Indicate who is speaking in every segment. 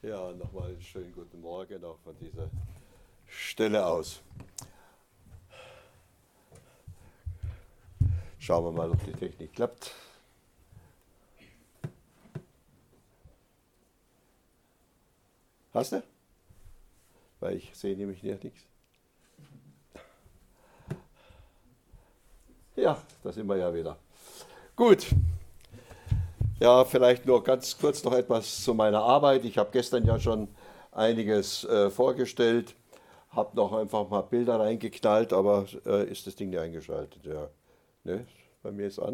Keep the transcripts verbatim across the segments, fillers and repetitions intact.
Speaker 1: Ja, nochmal einen schönen guten Morgen auch von dieser Stelle aus. Schauen wir mal, ob die Technik klappt. Hast du? Weil ich sehe nämlich nicht nichts. Ja, da sind wir ja wieder. Gut. Ja, vielleicht nur ganz kurz noch etwas zu meiner Arbeit. Ich habe gestern ja schon einiges äh, vorgestellt, habe noch einfach mal Bilder reingeknallt, aber äh, ist das Ding nicht eingeschaltet? Ja, ne? Bei mir ist an.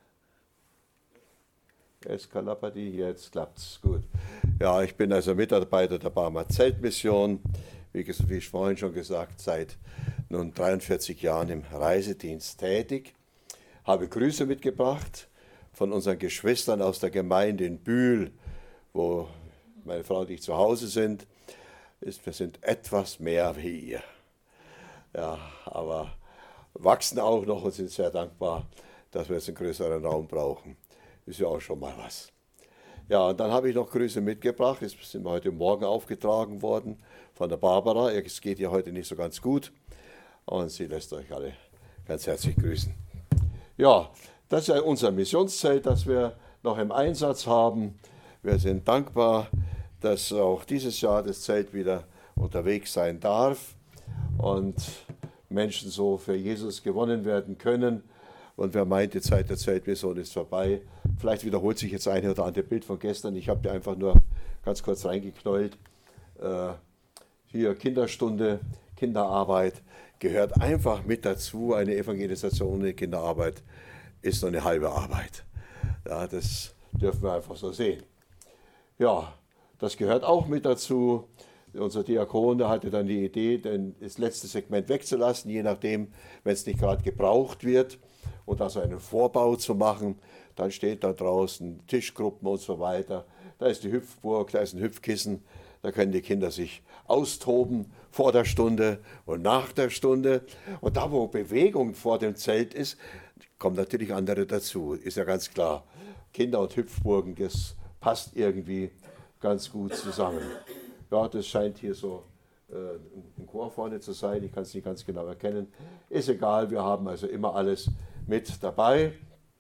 Speaker 1: Eskalapati, jetzt klappt's gut. Ja, ich bin also Mitarbeiter der Barmer Zeltmission, wie, ges- wie ich vorhin schon gesagt, seit nun dreiundvierzig Jahren im Reisedienst tätig. Habe Grüße mitgebracht von unseren Geschwistern aus der Gemeinde in Bühl, wo meine Frau und ich zu Hause sind. Ist, wir sind etwas mehr wie ihr. Ja, aber wachsen auch noch und sind sehr dankbar, dass wir jetzt einen größeren Raum brauchen. Ist ja auch schon mal was. Ja, und dann habe ich noch Grüße mitgebracht. Es sind mir heute Morgen aufgetragen worden von der Barbara. Es geht ihr heute nicht so ganz gut. Und sie lässt euch alle ganz herzlich grüßen. Ja, das ist ja unser Missionszelt, das wir noch im Einsatz haben. Wir sind dankbar, dass auch dieses Jahr das Zelt wieder unterwegs sein darf und Menschen so für Jesus gewonnen werden können. Und wer meint, die Zeit der Zeltmission ist vorbei, vielleicht wiederholt sich jetzt eine oder andere Bild von gestern. Ich habe dir einfach nur ganz kurz reingeknallt. Äh, hier Kinderstunde, Kinderarbeit gehört einfach mit dazu. Eine Evangelisation in Kinderarbeit ist nur eine halbe Arbeit. Ja, das dürfen wir einfach so sehen. Ja, das gehört auch mit dazu. Unser Diakon, der hatte dann die Idee, denn das letzte Segment wegzulassen, je nachdem, wenn es nicht gerade gebraucht wird, und also einen Vorbau zu machen. Dann steht da draußen Tischgruppen und so weiter. Da ist die Hüpfburg, da ist ein Hüpfkissen. Da können die Kinder sich austoben vor der Stunde und nach der Stunde. Und da, wo Bewegung vor dem Zelt ist, kommen natürlich andere dazu. Ist ja ganz klar. Kinder und Hüpfburgen, das passt irgendwie ganz gut zusammen. Ja, das scheint hier so äh, ein Chor vorne zu sein. Ich kann es nicht ganz genau erkennen. Ist egal, wir haben also immer alles mit dabei.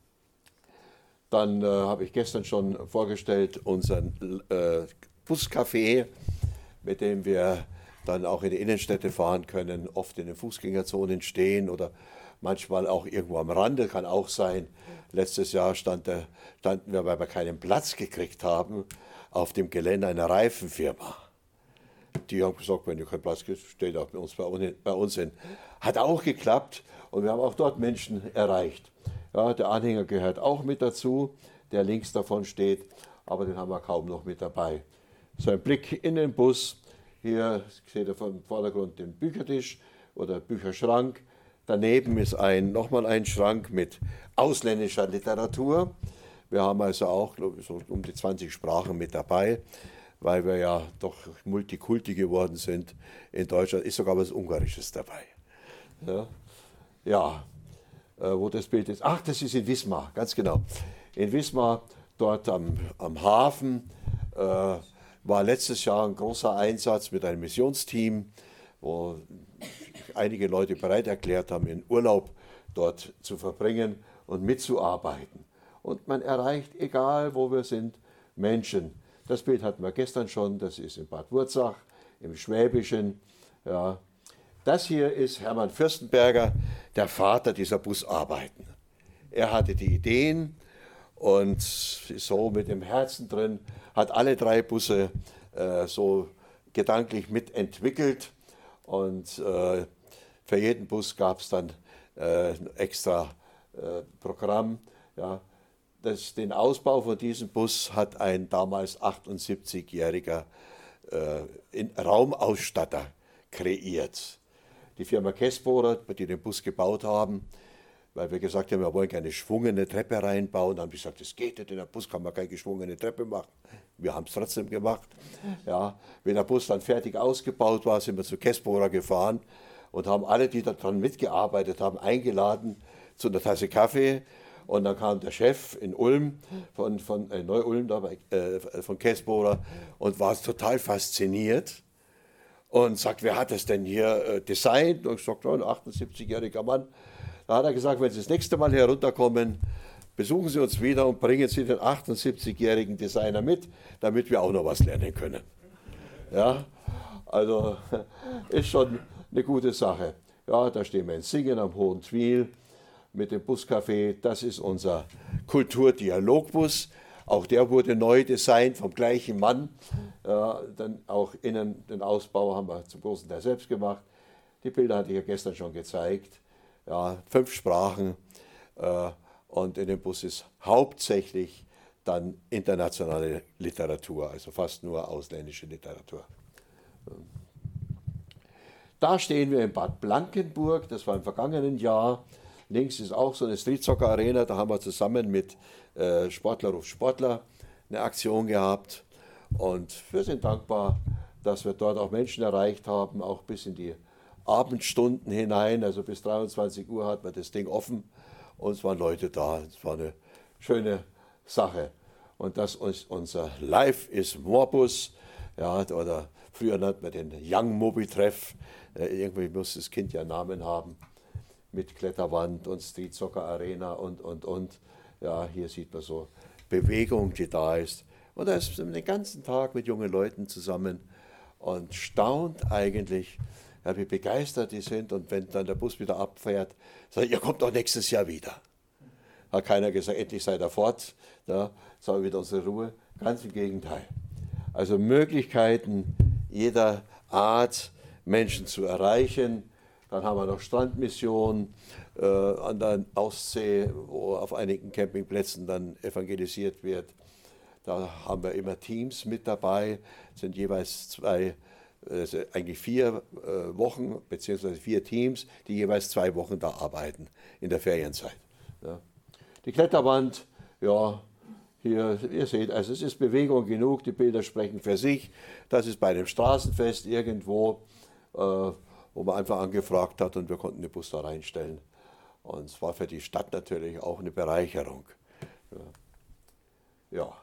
Speaker 1: Dann äh, habe ich gestern schon vorgestellt unseren äh, Buscafé, mit dem wir dann auch in die Innenstädte fahren können, oft in den Fußgängerzonen stehen oder manchmal auch irgendwo am Rande, kann auch sein. Letztes Jahr stand der, standen wir, weil wir keinen Platz gekriegt haben, auf dem Gelände einer Reifenfirma. Die haben gesagt, wenn ihr keinen Platz gibt, steht auch bei uns, bei uns hin. Hat auch geklappt und wir haben auch dort Menschen erreicht. Ja, der Anhänger gehört auch mit dazu, der links davon steht, aber den haben wir kaum noch mit dabei. So ein Blick in den Bus. Hier seht ihr vom Vordergrund den Büchertisch oder Bücherschrank. Daneben ist ein, nochmal ein Schrank mit ausländischer Literatur. Wir haben also auch glaube ich, so um die zwanzig Sprachen mit dabei, weil wir ja doch Multikulti geworden sind. In Deutschland ist sogar was Ungarisches dabei. Ja, ja äh, wo das Bild ist. Ach, das ist in Wismar, ganz genau. In Wismar, dort am, am Hafen, äh, war letztes Jahr ein großer Einsatz mit einem Missionsteam, wo einige Leute bereit erklärt haben, ihren Urlaub dort zu verbringen und mitzuarbeiten. Und man erreicht, egal wo wir sind, Menschen. Das Bild hatten wir gestern schon, das ist in Bad Wurzach, im Schwäbischen. Ja. Das hier ist Hermann Fürstenberger, der Vater dieser Busarbeiten. Er hatte die Ideen und ist so mit dem Herzen drin, hat alle drei Busse äh, so gedanklich mitentwickelt. Und äh, für jeden Bus gab es dann äh, ein extra äh, Programm. Ja. Das, den Ausbau von diesem Bus hat ein damals achtundsiebzigjähriger äh, in, Raumausstatter kreiert. Die Firma Kessbohrer, die den Bus gebaut haben, weil wir gesagt haben, wir wollen keine geschwungene Treppe reinbauen. Dann haben wir gesagt, das geht nicht, in der Bus kann man keine geschwungene Treppe machen. Wir haben es trotzdem gemacht. Ja, wenn der Bus dann fertig ausgebaut war, sind wir zu Kessbohrer gefahren und haben alle, die daran mitgearbeitet haben, eingeladen zu einer Tasse Kaffee. Und dann kam der Chef in Ulm, von, von äh, Neu-Ulm, da bei, äh, von Kässbohrer, und war total fasziniert und sagt, wer hat das denn hier äh, designt? Und ich sagte, ein achtundsiebzigjähriger Mann. Da hat er gesagt, wenn Sie das nächste Mal herunterkommen, besuchen Sie uns wieder und bringen Sie den achtundsiebzigjährigen Designer mit, damit wir auch noch was lernen können. Ja, also ist schon eine gute Sache. Ja, da stehen wir in Singen am Hohen Twil mit dem Buscafé. Das ist unser Kulturdialogbus. Auch der wurde neu designt vom gleichen Mann. Ja, dann auch innen den Ausbau haben wir zum großen Teil selbst gemacht. Die Bilder hatte ich ja gestern schon gezeigt. Ja, fünf Sprachen. Äh, und in dem Bus ist hauptsächlich dann internationale Literatur, also fast nur ausländische Literatur. Da stehen wir in Bad Blankenburg, das war im vergangenen Jahr. Links ist auch so eine Street-Soccer-Arena, da haben wir zusammen mit äh, Sportler auf Sportler eine Aktion gehabt. Und wir sind dankbar, dass wir dort auch Menschen erreicht haben, auch bis in die Abendstunden hinein. Also bis dreiundzwanzig Uhr hat man das Ding offen und es waren Leute da. Es war eine schöne Sache. Und das ist unser Life is Morbus, ja, oder früher nannte man den Young Mobi-Treff. Äh, irgendwie muss das Kind ja einen Namen haben. Mit Kletterwand und Street Soccer Arena und, und, und. Ja, hier sieht man so Bewegung, die da ist. Und da ist man den ganzen Tag mit jungen Leuten zusammen und staunt eigentlich, ja, wie begeistert die sind. Und wenn dann der Bus wieder abfährt, sagt, ihr kommt doch nächstes Jahr wieder. Hat keiner gesagt, endlich seid ihr fort, ja, sagen wir wieder unsere Ruhe. Ganz im Gegenteil. Also Möglichkeiten jeder Art, Menschen zu erreichen. Dann haben wir noch Strandmissionen äh, an der Ostsee, wo auf einigen Campingplätzen dann evangelisiert wird. Da haben wir immer Teams mit dabei, sind jeweils zwei, also eigentlich vier äh, Wochen, beziehungsweise vier Teams, die jeweils zwei Wochen da arbeiten in der Ferienzeit. Ja. Die Kletterwand, ja, hier, ihr seht, also es ist Bewegung genug, die Bilder sprechen für sich. Das ist bei einem Straßenfest irgendwo, äh, wo man einfach angefragt hat und wir konnten den Bus da reinstellen. Und es war für die Stadt natürlich auch eine Bereicherung. Ja. Ja.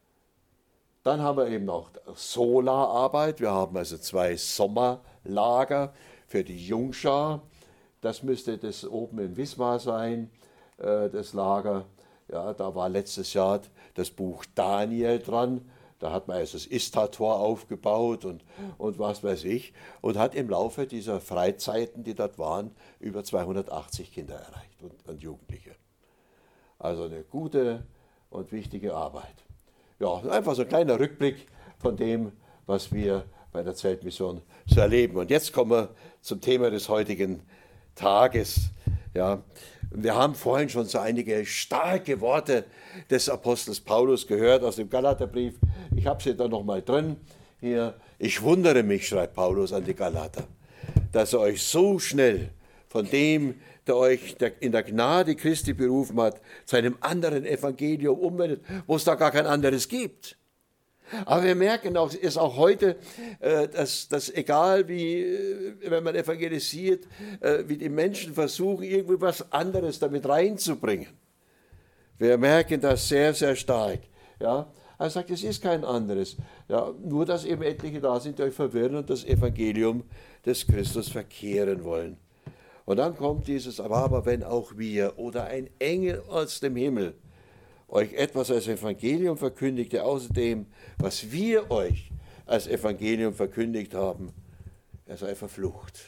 Speaker 1: Dann haben wir eben noch Solararbeit. Wir haben also zwei Sommerlager für die Jungschar. Das müsste das oben in Wismar sein, äh, das Lager. Ja, da war letztes Jahr das Buch Daniel dran. Da hat man also das Istar-Tor aufgebaut und, und was weiß ich. Und hat im Laufe dieser Freizeiten, die dort waren, über zweihundertachtzig Kinder erreicht und, und Jugendliche. Also eine gute und wichtige Arbeit. Ja, einfach so ein kleiner Rückblick von dem, was wir bei der Zeltmission so erleben. Und jetzt kommen wir zum Thema des heutigen Tages. Ja, wir haben vorhin schon so einige starke Worte des Apostels Paulus gehört aus dem Galaterbrief. Ich habe sie da nochmal drin. Hier, ich wundere mich, schreibt Paulus an die Galater, dass ihr euch so schnell von dem, der euch in der Gnade Christi berufen hat, zu einem anderen Evangelium umwendet, wo es da gar kein anderes gibt. Aber wir merken auch, ist auch heute, dass, dass egal wie, wenn man evangelisiert, wie die Menschen versuchen, irgendwie was anderes damit reinzubringen. Wir merken das sehr, sehr stark. Ja? Er sagt, es ist kein anderes. Ja? Nur, dass eben etliche da sind, die euch verwirren und das Evangelium des Christus verkehren wollen. Und dann kommt dieses, aber wenn auch wir oder ein Engel aus dem Himmel euch etwas als Evangelium verkündigte, außerdem, was wir euch als Evangelium verkündigt haben, er sei verflucht.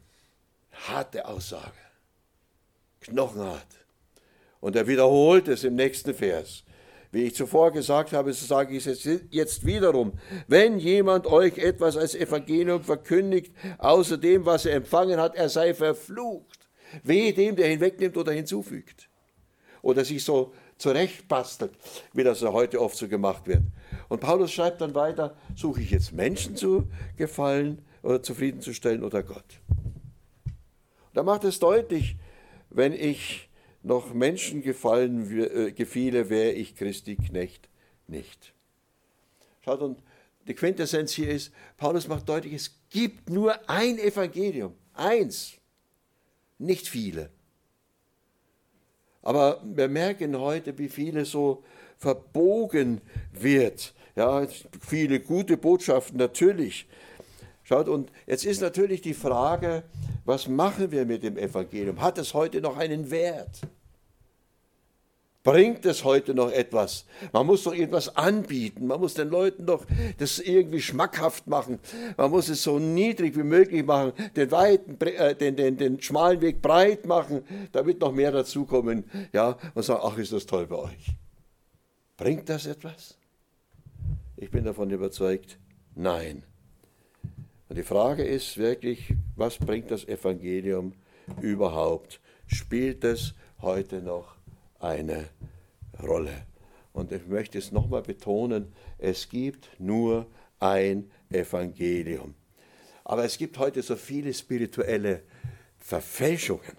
Speaker 1: Harte Aussage, knochenhart. Und er wiederholt es im nächsten Vers. Wie ich zuvor gesagt habe, so sage ich es jetzt wiederum. Wenn jemand euch etwas als Evangelium verkündigt, außer dem, was er empfangen hat, er sei verflucht. Wehe dem, der hinwegnimmt oder hinzufügt. Oder sich so zurechtbastelt, wie das ja heute oft so gemacht wird. Und Paulus schreibt dann weiter, suche ich jetzt Menschen zu gefallen oder zufriedenzustellen oder Gott. Da macht es deutlich, wenn ich noch Menschen gefallen äh, gefiele, wäre ich Christi Knecht nicht. Schaut, und die Quintessenz hier ist, Paulus macht deutlich, es gibt nur ein Evangelium, eins, nicht viele. Aber wir merken heute, wie vieles so verbogen wird. Ja, viele gute Botschaften natürlich. Schaut, und jetzt ist natürlich die Frage, was machen wir mit dem Evangelium? Hat es heute noch einen Wert? Bringt es heute noch etwas? Man muss doch irgendwas anbieten. Man muss den Leuten doch das irgendwie schmackhaft machen. Man muss es so niedrig wie möglich machen, den, weiten, äh, den, den, den schmalen Weg breit machen, damit noch mehr dazukommen. Ja, und sagen, ach, ist das toll bei euch. Bringt das etwas? Ich bin davon überzeugt, nein. Und die Frage ist wirklich, was bringt das Evangelium überhaupt? Spielt es heute noch eine Rolle? Und ich möchte es nochmal betonen, es gibt nur ein Evangelium. Aber es gibt heute so viele spirituelle Verfälschungen.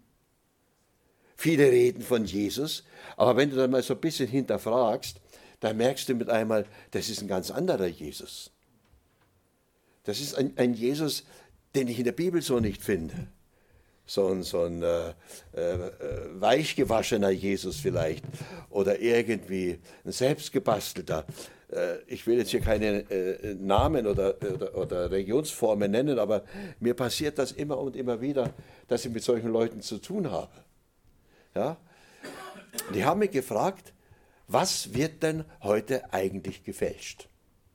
Speaker 1: Viele reden von Jesus, aber wenn du dann mal so ein bisschen hinterfragst, dann merkst du mit einmal, das ist ein ganz anderer Jesus. Das ist ein, ein Jesus, den ich in der Bibel so nicht finde. So ein, so ein äh, äh, weichgewaschener Jesus vielleicht oder irgendwie ein selbstgebastelter. Äh, ich will jetzt hier keine äh, Namen oder, oder, oder Religionsformen nennen, aber mir passiert das immer und immer wieder, dass ich mit solchen Leuten zu tun habe. Ja? Die haben mich gefragt, was wird denn heute eigentlich gefälscht?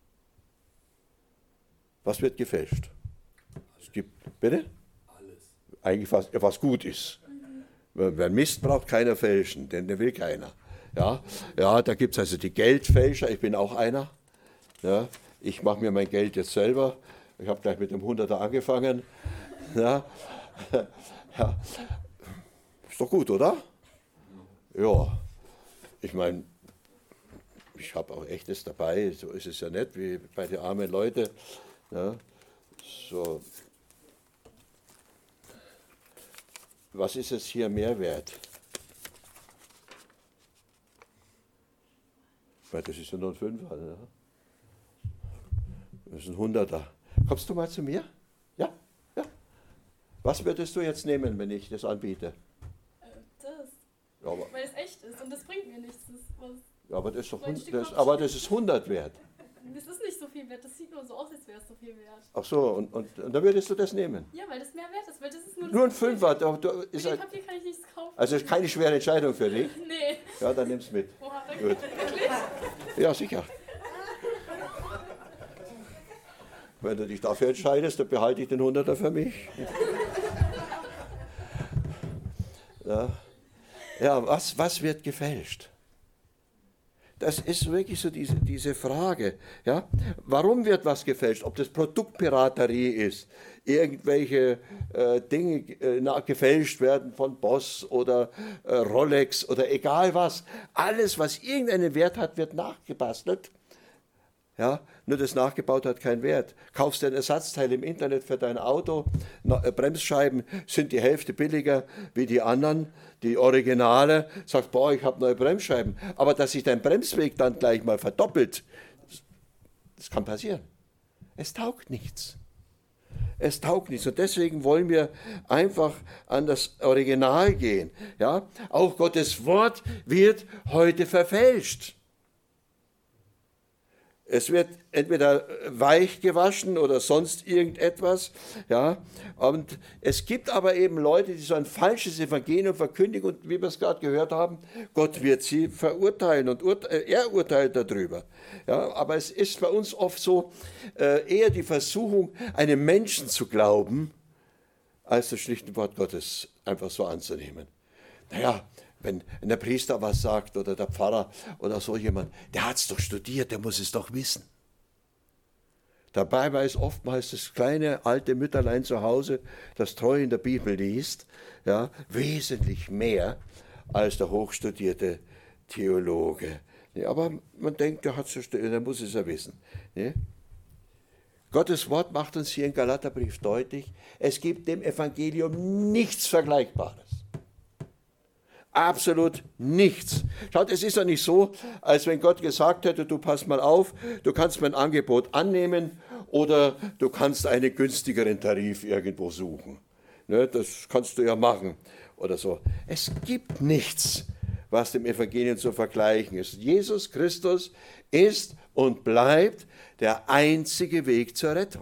Speaker 1: Was wird gefälscht? Es gibt, bitte? Eigentlich was, was gut ist. Wer Mist braucht, keiner fälschen, denn der will keiner. Ja, ja, da gibt es also die Geldfälscher, ich bin auch einer. Ja, ich mache mir mein Geld jetzt selber. Ich habe gleich mit dem Hunderter angefangen. Ja, ja. Ist doch gut, oder? Ja, ich meine, ich habe auch echtes dabei, so ist es ja nicht wie bei den armen Leuten. Ja, so. Was ist es hier Mehrwert? Weil das ist ja nur ein Fünfer. Ja? Das ist ein Hunderter. Kommst du mal zu mir? Ja? Ja. Was würdest du jetzt nehmen, wenn ich das anbiete?
Speaker 2: Äh, das.
Speaker 1: Ja, aber,
Speaker 2: weil es echt ist und das bringt mir nichts. Das ist was,
Speaker 1: ja, aber, das ist doch hund, das, aber das ist hundert wert.
Speaker 2: das ist nicht so viel wert, das sieht nur so aus, als wäre es so viel wert.
Speaker 1: Ach so, und, und, und dann würdest du das nehmen?
Speaker 2: Ja, weil das mehr wert ist, weil das ist nur das
Speaker 1: Nur ein Fünfer. Da, da
Speaker 2: Mit
Speaker 1: ist
Speaker 2: dem
Speaker 1: ein,
Speaker 2: Papier kann ich nichts kaufen.
Speaker 1: also ist keine schwere Entscheidung für dich?
Speaker 2: Nee.
Speaker 1: Ja, dann nimm's mit.
Speaker 2: Oha, danke.
Speaker 1: Gut.
Speaker 2: Wirklich?
Speaker 1: Ja, sicher. Wenn du dich dafür entscheidest, dann behalte ich den Hunderter für mich. Ja, ja was, was wird gefälscht? Das ist wirklich so diese, diese Frage. Ja? Warum wird was gefälscht? Ob das Produktpiraterie ist, irgendwelche äh, Dinge äh, na, gefälscht werden von Boss oder äh, Rolex oder egal was. Alles, was irgendeinen Wert hat, wird nachgebastelt. Ja, nur das nachgebaut hat keinen Wert. Kaufst du ein Ersatzteil im Internet für dein Auto, na, äh, Bremsscheiben sind die Hälfte billiger wie die anderen, die Originale, sagst, boah, ich habe neue Bremsscheiben. Aber dass sich dein Bremsweg dann gleich mal verdoppelt, das, das kann passieren. Es taugt nichts. Es taugt nichts. Und deswegen wollen wir einfach an das Original gehen. Ja? Auch Gottes Wort wird heute verfälscht. Es wird entweder weich gewaschen oder sonst irgendetwas. Ja? Und es gibt aber eben Leute, die so ein falsches Evangelium verkündigen und wie wir es gerade gehört haben, Gott wird sie verurteilen und er urteilt darüber. Ja? Aber es ist bei uns oft so äh, eher die Versuchung, einem Menschen zu glauben, als das schlichte Wort Gottes einfach so anzunehmen. Naja, wenn der Priester was sagt oder der Pfarrer oder so jemand, der hat es doch studiert, der muss es doch wissen. Dabei weiß oftmals das kleine alte Mütterlein zu Hause, das treu in der Bibel liest, ja, wesentlich mehr als der hochstudierte Theologe. Nee, aber man denkt, der, hat's studiert, der muss es ja wissen. Nee? Gottes Wort macht uns hier im Galaterbrief deutlich, es gibt dem Evangelium nichts Vergleichbares. Absolut nichts. Schaut, es ist doch nicht so, als wenn Gott gesagt hätte, du pass mal auf, du kannst mein Angebot annehmen oder du kannst einen günstigeren Tarif irgendwo suchen. Ne, das kannst du ja machen. oder so. Es gibt nichts, was dem Evangelium zu vergleichen ist. Jesus Christus ist und bleibt der einzige Weg zur Rettung.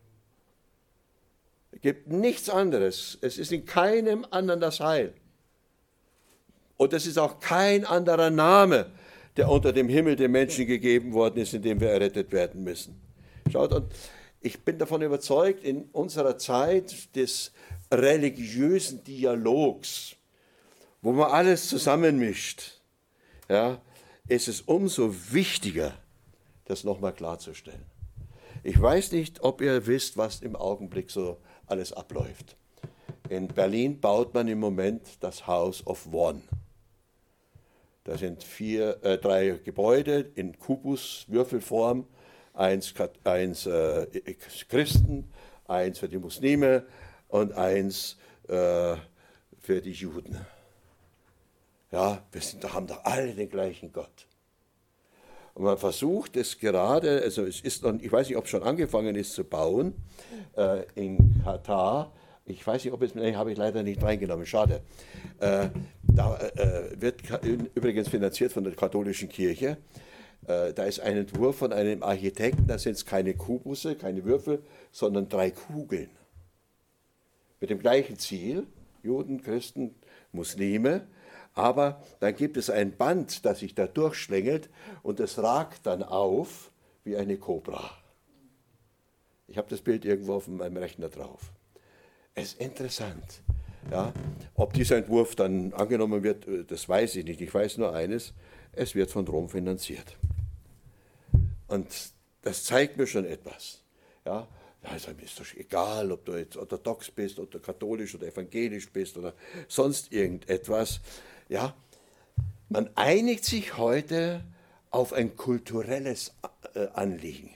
Speaker 1: Es gibt nichts anderes. Es ist in keinem anderen das Heil. Und es ist auch kein anderer Name, der unter dem Himmel den Menschen gegeben worden ist, in dem wir errettet werden müssen. Schaut, und ich bin davon überzeugt, in unserer Zeit des religiösen Dialogs, wo man alles zusammenmischt, ja, ist es umso wichtiger, das nochmal klarzustellen. Ich weiß nicht, ob ihr wisst, was im Augenblick so alles abläuft. In Berlin baut man im Moment das House of One. Da sind vier, äh, drei Gebäude in Kubus-Würfelform, eins, eins äh, Christen, eins für die Muslime und eins äh, für die Juden. Ja, wir sind, haben doch alle den gleichen Gott. Und man versucht es gerade, also es ist noch, ich weiß nicht, ob es schon angefangen ist zu bauen, äh, in Katar. Ich weiß nicht, ob es, nee, habe ich leider nicht reingenommen, schade. Äh, da äh, wird übrigens finanziert von der katholischen Kirche. Äh, da ist ein Entwurf von einem Architekten, da sind es keine Kubusse, keine Würfel, sondern drei Kugeln. Mit dem gleichen Ziel, Juden, Christen, Muslime. Aber dann gibt es ein Band, das sich da durchschlängelt und es ragt dann auf wie eine Kobra. Ich habe das Bild irgendwo auf meinem Rechner drauf. Es ist interessant. Ja, ob dieser Entwurf dann angenommen wird, das weiß ich nicht. Ich weiß nur eines, es wird von Rom finanziert. Und das zeigt mir schon etwas. Ja, also ist doch egal, ob du jetzt orthodox bist oder katholisch oder evangelisch bist oder sonst irgendetwas. Ja, man einigt sich heute auf ein kulturelles Anliegen.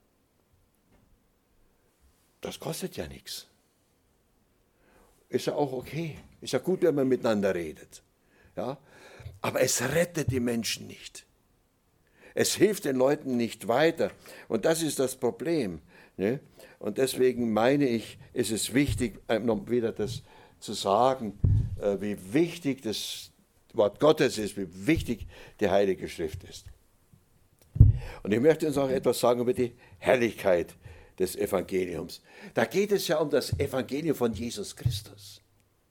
Speaker 1: Das kostet ja nichts. Ist ja auch okay. Ist ja gut, wenn man miteinander redet. Ja? Aber es rettet die Menschen nicht. Es hilft den Leuten nicht weiter. Und das ist das Problem. Ne? Und deswegen meine ich, ist es wichtig, noch wieder das zu sagen, wie wichtig das Wort Gottes ist, wie wichtig die Heilige Schrift ist. Und ich möchte uns auch etwas sagen über die Herrlichkeit des Evangeliums. Da geht es ja um das Evangelium von Jesus Christus.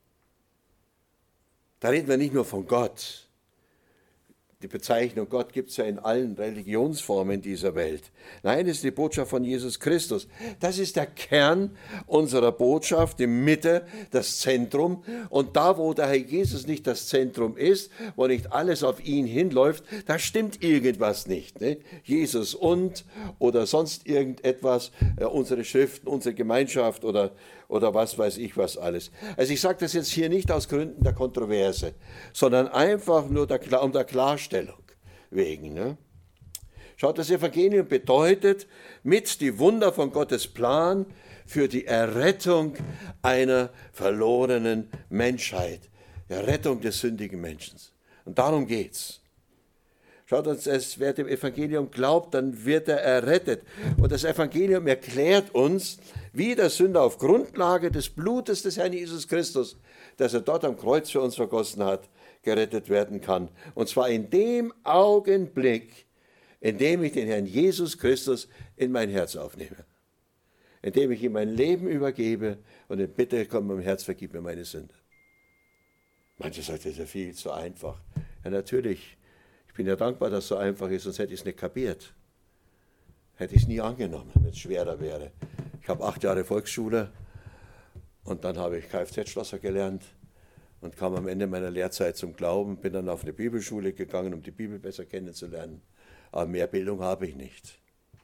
Speaker 1: Da reden wir nicht nur von Gott. Die Bezeichnung Gott gibt es ja in allen Religionsformen dieser Welt. Nein, es ist die Botschaft von Jesus Christus. Das ist der Kern unserer Botschaft, die Mitte, das Zentrum. Und da, wo der Herr Jesus nicht das Zentrum ist, wo nicht alles auf ihn hinläuft, da stimmt irgendwas nicht. Ne? Jesus und oder sonst irgendetwas, äh, unsere Schriften, unsere Gemeinschaft oder, oder was weiß ich was alles. Also ich sage das jetzt hier nicht aus Gründen der Kontroverse, sondern einfach nur der, um der Klarstellung wegen. Ne? Schaut, das Evangelium bedeutet mit die Wunder von Gottes Plan für die Errettung einer verlorenen Menschheit, die Errettung des sündigen Menschen. Und darum geht's. Schaut uns, es, wer dem Evangelium glaubt, dann wird er errettet. Und das Evangelium erklärt uns, wie der Sünder auf Grundlage des Blutes des Herrn Jesus Christus, das er dort am Kreuz für uns vergossen hat, gerettet werden kann. Und zwar in dem Augenblick, in dem ich den Herrn Jesus Christus in mein Herz aufnehme. In dem ich ihm mein Leben übergebe und ihn bitte, komm mein Herz, vergib mir meine Sünde. Manche sagen, das ist ja viel zu einfach. Ja, natürlich. Ich bin ja dankbar, dass es so einfach ist, sonst hätte ich es nicht kapiert. Hätte ich es nie angenommen, wenn es schwerer wäre. Ich habe acht Jahre Volksschule und dann habe ich Kfz-Schlosser gelernt und kam am Ende meiner Lehrzeit zum Glauben, bin dann auf eine Bibelschule gegangen, um die Bibel besser kennenzulernen. Aber mehr Bildung habe ich nicht.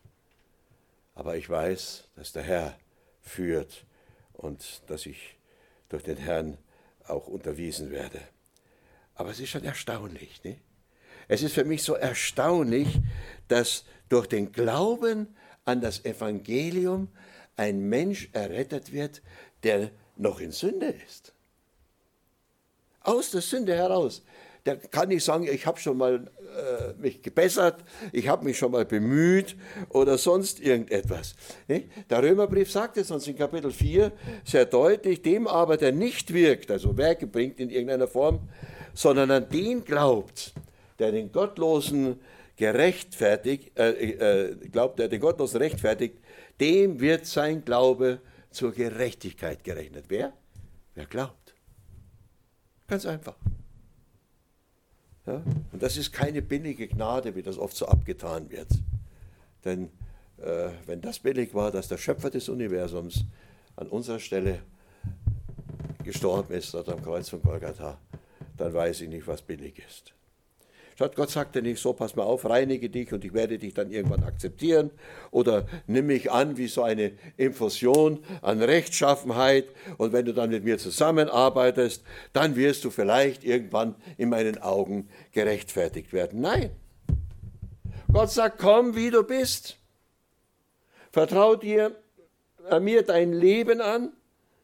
Speaker 1: Aber ich weiß, dass der Herr führt und dass ich durch den Herrn auch unterwiesen werde. Aber es ist schon erstaunlich, ne? Es ist für mich so erstaunlich, dass durch den Glauben an das Evangelium ein Mensch errettet wird, der noch in Sünde ist. Aus der Sünde heraus. der kann nicht sagen, ich habe schon mal äh, mich gebessert, ich habe mich schon mal bemüht oder sonst irgendetwas. Nicht? Der Römerbrief sagt es uns in Kapitel vier sehr deutlich, dem aber, der nicht wirkt, also Werke bringt in irgendeiner Form, sondern an den glaubt, der den Gottlosen gerechtfertigt, äh, äh, glaubt, der den Gottlosen rechtfertigt, dem wird sein Glaube zur Gerechtigkeit gerechnet. Wer? Wer glaubt. Ganz einfach. Ja? Und das ist keine billige Gnade, wie das oft so abgetan wird. Denn äh, wenn das billig war, dass der Schöpfer des Universums an unserer Stelle gestorben ist, dort am Kreuz von Golgatha, dann weiß ich nicht, was billig ist. Schaut, Gott sagte nicht so, pass mal auf, reinige dich und ich werde dich dann irgendwann akzeptieren oder nimm mich an wie so eine Infusion an Rechtschaffenheit und wenn du dann mit mir zusammenarbeitest, dann wirst du vielleicht irgendwann in meinen Augen gerechtfertigt werden. Nein. Gott sagt, komm, wie du bist. Vertrau dir, äh, mir dein Leben an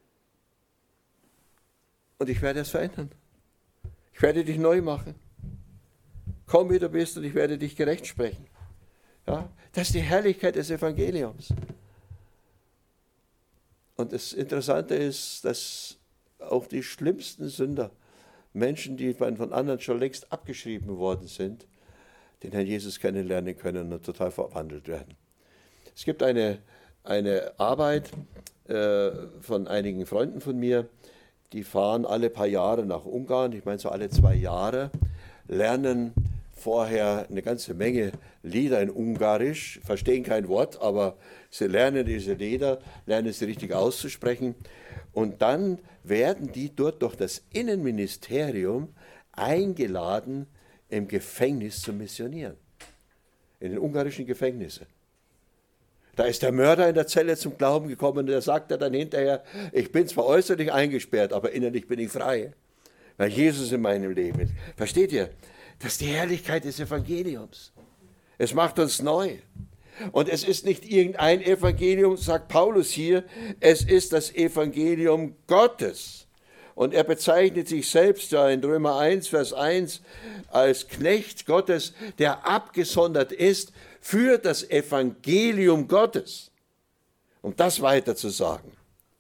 Speaker 1: und ich werde es verändern. Ich werde dich neu machen. Komm, wie du bist, und ich werde dich gerecht sprechen. Ja, das ist die Herrlichkeit des Evangeliums. Und das Interessante ist, dass auch die schlimmsten Sünder, Menschen, die von anderen schon längst abgeschrieben worden sind, den Herrn Jesus kennenlernen können und total verwandelt werden. Es gibt eine, eine Arbeit äh, von einigen Freunden von mir, die fahren alle paar Jahre nach Ungarn, ich meine so alle zwei Jahre, lernen vorher eine ganze Menge Lieder in Ungarisch, verstehen kein Wort, aber sie lernen diese Lieder, lernen sie richtig auszusprechen und dann werden die dort durch das Innenministerium eingeladen, im Gefängnis zu missionieren, in den ungarischen Gefängnissen. Da ist der Mörder in der Zelle zum Glauben gekommen und der sagt dann hinterher, ich bin zwar äußerlich eingesperrt, aber innerlich bin ich frei, weil Jesus in meinem Leben ist. Versteht ihr? Das ist die Herrlichkeit des Evangeliums. Es macht uns neu. Und es ist nicht irgendein Evangelium, sagt Paulus hier, es ist das Evangelium Gottes. Und er bezeichnet sich selbst ja in Römer eins, Vers eins als Knecht Gottes, der abgesondert ist für das Evangelium Gottes. Um das weiter zu sagen.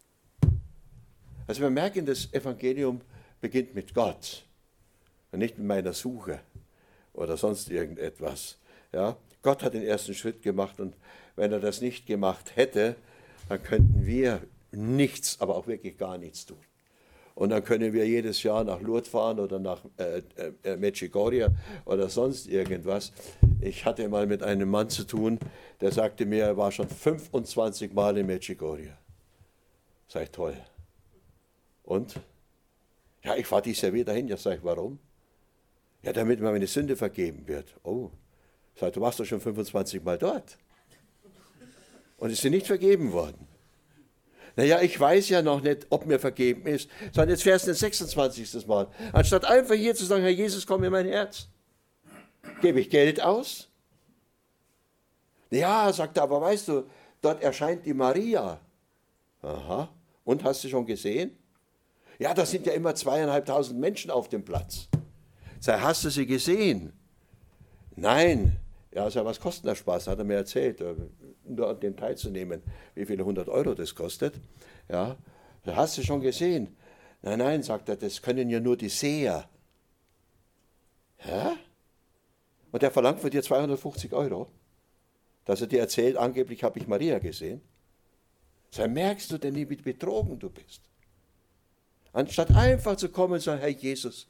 Speaker 1: Also wir merken, das Evangelium beginnt mit Gott und nicht mit meiner Suche oder sonst irgendetwas. Ja? Gott hat den ersten Schritt gemacht und wenn er das nicht gemacht hätte, dann könnten wir nichts, aber auch wirklich gar nichts tun. Und dann können wir jedes Jahr nach Lourdes fahren oder nach äh, äh, Medjugorje oder sonst irgendwas. Ich hatte mal mit einem Mann zu tun, der sagte mir, er war schon fünfundzwanzig Mal in Medjugorje. Sag ich, toll. Und? Ja, ich fahre dieses Jahr wieder hin. Ja, sag ich, warum? Ja, damit mir meine Sünde vergeben wird. Oh, sag, du warst doch schon fünfundzwanzig Mal dort. Und ist dir nicht vergeben worden. Naja, ich weiß ja noch nicht, ob mir vergeben ist, sondern jetzt fährst du das sechsundzwanzigste Mal. Anstatt einfach hier zu sagen, Herr Jesus, komm in mein Herz. Gebe ich Geld aus? Ja, sagt er, aber weißt du, dort erscheint die Maria. Aha, und hast du schon gesehen? Ja, da sind ja immer zweieinhalbtausend Menschen auf dem Platz. Sag, hast du sie gesehen? Nein. Ja, sag, was kostet der Spaß? Hat er mir erzählt, nur an dem teilzunehmen, wie viele hundert Euro das kostet. Ja, hast du schon gesehen? Nein, nein, sagt er, das können ja nur die Seher. Hä? Und der verlangt von dir zweihundertfünfzig Euro, dass er dir erzählt, angeblich habe ich Maria gesehen. Sag, merkst du denn nie, wie betrogen du bist? Anstatt einfach zu kommen und zu sagen, Herr Jesus,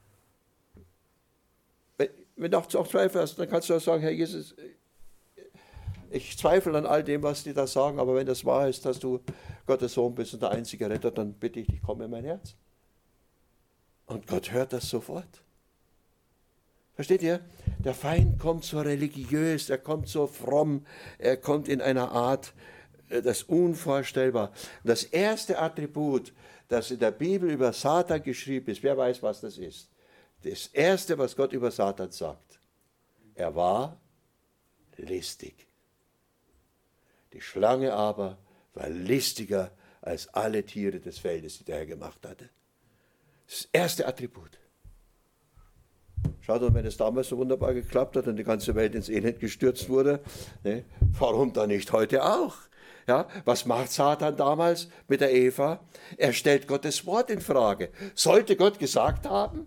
Speaker 1: wenn du auch Zweifel hast, dann kannst du auch sagen, Herr Jesus, ich zweifle an all dem, was die da sagen, aber wenn das wahr ist, dass du Gottes Sohn bist und der einzige Retter, dann bitte ich dich, komm in mein Herz. Und Gott hört das sofort. Versteht ihr? Der Feind kommt so religiös, er kommt so fromm, er kommt in einer Art, das ist unvorstellbar. Das erste Attribut, das in der Bibel über Satan geschrieben ist, wer weiß, was das ist? Das Erste, was Gott über Satan sagt, er war listig. Die Schlange aber war listiger als alle Tiere des Feldes, die der Herr gemacht hatte. Das erste Attribut. Schaut, und wenn es damals so wunderbar geklappt hat und die ganze Welt ins Elend gestürzt wurde, ne, warum dann nicht heute auch? Ja, was macht Satan damals mit der Eva? Er stellt Gottes Wort in Frage. Sollte Gott gesagt haben?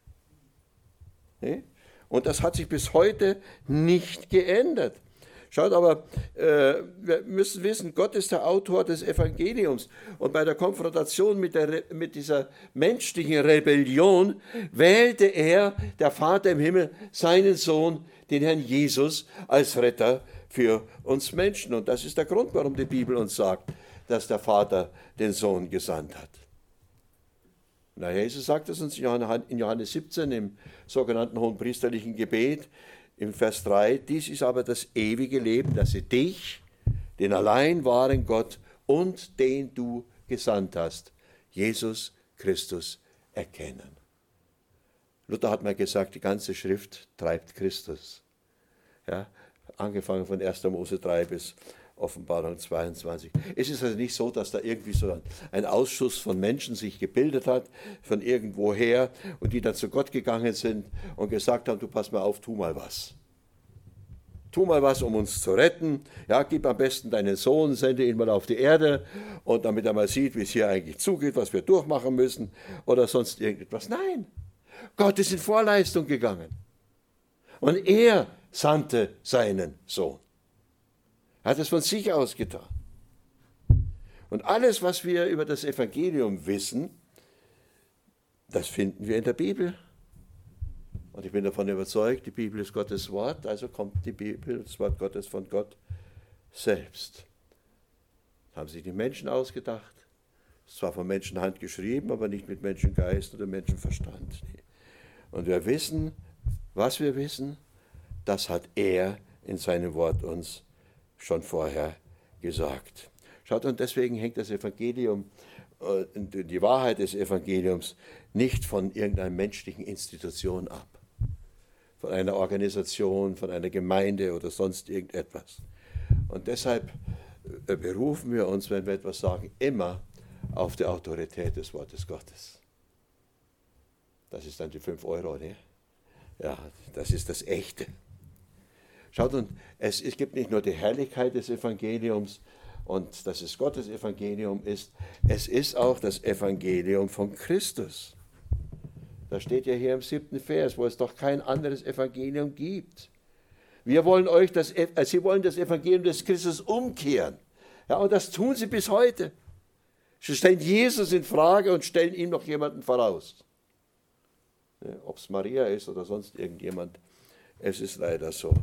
Speaker 1: Ne? Und das hat sich bis heute nicht geändert. Schaut, aber äh, wir müssen wissen, Gott ist der Autor des Evangeliums. Und bei der Konfrontation mit, der, mit dieser menschlichen Rebellion wählte er, der Vater im Himmel, seinen Sohn, den Herrn Jesus, als Retter für uns Menschen. Und das ist der Grund, warum die Bibel uns sagt, dass der Vater den Sohn gesandt hat. Na, Jesus sagt es uns in Johannes siebzehn im sogenannten hohenpriesterlichen Gebet, im Vers drei, dies ist aber das ewige Leben, dass sie dich, den allein wahren Gott und den du gesandt hast, Jesus Christus, erkennen. Luther hat mal gesagt, die ganze Schrift treibt Christus. Ja, angefangen von erster Mose drei bis Offenbarung zweiundzwanzig. Es ist also nicht so, dass da irgendwie so ein Ausschuss von Menschen sich gebildet hat, von irgendwoher, und die dann zu Gott gegangen sind und gesagt haben, du pass mal auf, tu mal was. Tu mal was, um uns zu retten. Ja, gib am besten deinen Sohn, sende ihn mal auf die Erde, und damit er mal sieht, wie es hier eigentlich zugeht, was wir durchmachen müssen oder sonst irgendetwas. Nein, Gott ist in Vorleistung gegangen. Und er sandte seinen Sohn. Er hat es von sich aus getan. Und alles, was wir über das Evangelium wissen, das finden wir in der Bibel. Und ich bin davon überzeugt, die Bibel ist Gottes Wort, also kommt die Bibel, das Wort Gottes, von Gott selbst. Das haben sich die Menschen ausgedacht. Es ist zwar von Menschenhand geschrieben, aber nicht mit Menschengeist oder Menschenverstand. Und wir wissen, was wir wissen, das hat er in seinem Wort uns schon vorher gesagt. Schaut, und deswegen hängt das Evangelium, die Wahrheit des Evangeliums nicht von irgendeiner menschlichen Institution ab, von einer Organisation, von einer Gemeinde oder sonst irgendetwas. Und deshalb berufen wir uns, wenn wir etwas sagen, immer auf die Autorität des Wortes Gottes. Das ist dann die fünf Euro, ne? Ja, das ist das Echte. Schaut, und es, es gibt nicht nur die Herrlichkeit des Evangeliums und dass es Gottes Evangelium ist, es ist auch das Evangelium von Christus. Das steht ja hier im siebten Vers, wo es doch kein anderes Evangelium gibt. Wir wollen euch das, äh, Sie wollen das Evangelium des Christus umkehren. Ja, und das tun sie bis heute. Sie stellen Jesus in Frage und stellen ihm noch jemanden voraus. Ja, ob es Maria ist oder sonst irgendjemand, es ist leider so.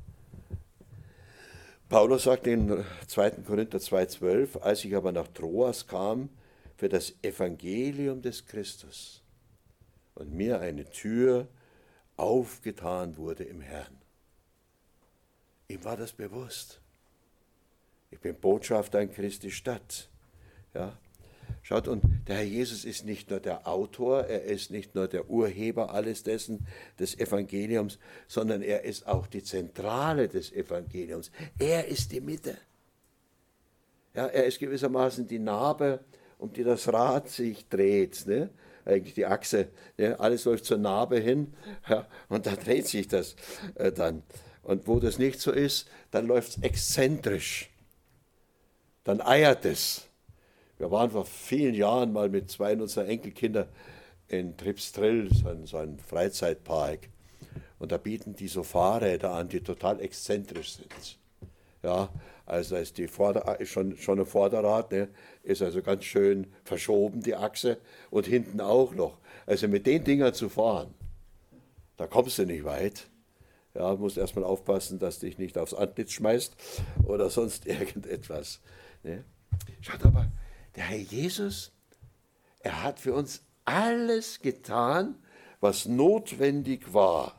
Speaker 1: Paulus sagt in zweiter Korinther zwei zwölf, als ich aber nach Troas kam für das Evangelium des Christus und mir eine Tür aufgetan wurde im Herrn. Ihm war das bewusst. Ich bin Botschafter in Christi Stadt. Ja? Schaut, und der Herr Jesus ist nicht nur der Autor, er ist nicht nur der Urheber alles dessen, des Evangeliums, sondern er ist auch die Zentrale des Evangeliums. Er ist die Mitte. Ja, er ist gewissermaßen die Narbe, um die das Rad sich dreht, ne? Eigentlich die Achse, ne? Alles läuft zur Narbe hin, ja? Und da dreht sich das äh, dann. Und wo das nicht so ist, dann läuft es exzentrisch, dann eiert es. Wir waren vor vielen Jahren mal mit zwei unserer Enkelkinder in Tripstrill, so ein, so ein Freizeitpark. Und da bieten die so Fahrräder an, die total exzentrisch sind. Ja, also ist die Vorder schon, schon ein Vorderrad, ne, ist also ganz schön verschoben, die Achse, und hinten auch noch. Also mit den Dingern zu fahren, da kommst du nicht weit. Ja, musst erstmal aufpassen, dass dich nicht aufs Antlitz schmeißt oder sonst irgendetwas. Ne. Schaut aber, der Herr Jesus, er hat für uns alles getan, was notwendig war,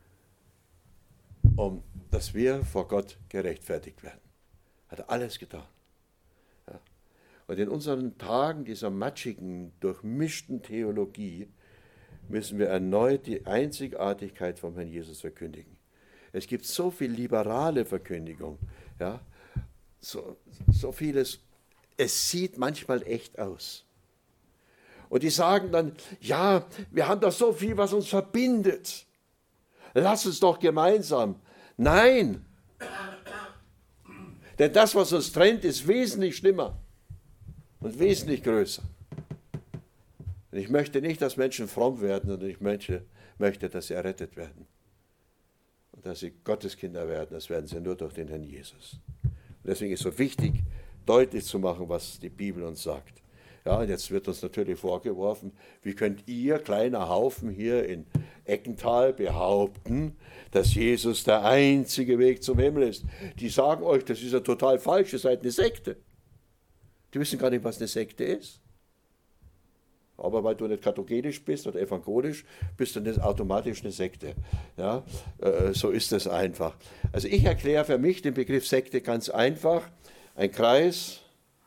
Speaker 1: um dass wir vor Gott gerechtfertigt werden. Hat er alles getan. Ja. Und in unseren Tagen dieser matschigen, durchmischten Theologie müssen wir erneut die Einzigartigkeit vom Herrn Jesus verkündigen. Es gibt so viel liberale Verkündigung, ja, so, so vieles. Es sieht manchmal echt aus. Und die sagen dann, ja, wir haben doch so viel, was uns verbindet. Lass uns doch gemeinsam. Nein! Denn das, was uns trennt, ist wesentlich schlimmer und wesentlich größer. Und ich möchte nicht, dass Menschen fromm werden, sondern ich möchte, möchte, dass sie errettet werden. Und dass sie Gotteskinder werden, das werden sie nur durch den Herrn Jesus. Und deswegen ist es so wichtig, deutlich zu machen, was die Bibel uns sagt. Ja, und jetzt wird uns natürlich vorgeworfen, wie könnt ihr, kleiner Haufen hier in Eckental, behaupten, dass Jesus der einzige Weg zum Himmel ist. Die sagen euch, das ist ja total falsch, ihr seid eine Sekte. Die wissen gar nicht, was eine Sekte ist. Aber weil du nicht katholisch bist oder evangelisch, bist du nicht automatisch eine Sekte. Ja, äh, so ist es einfach. Also ich erkläre für mich den Begriff Sekte ganz einfach. Ein Kreis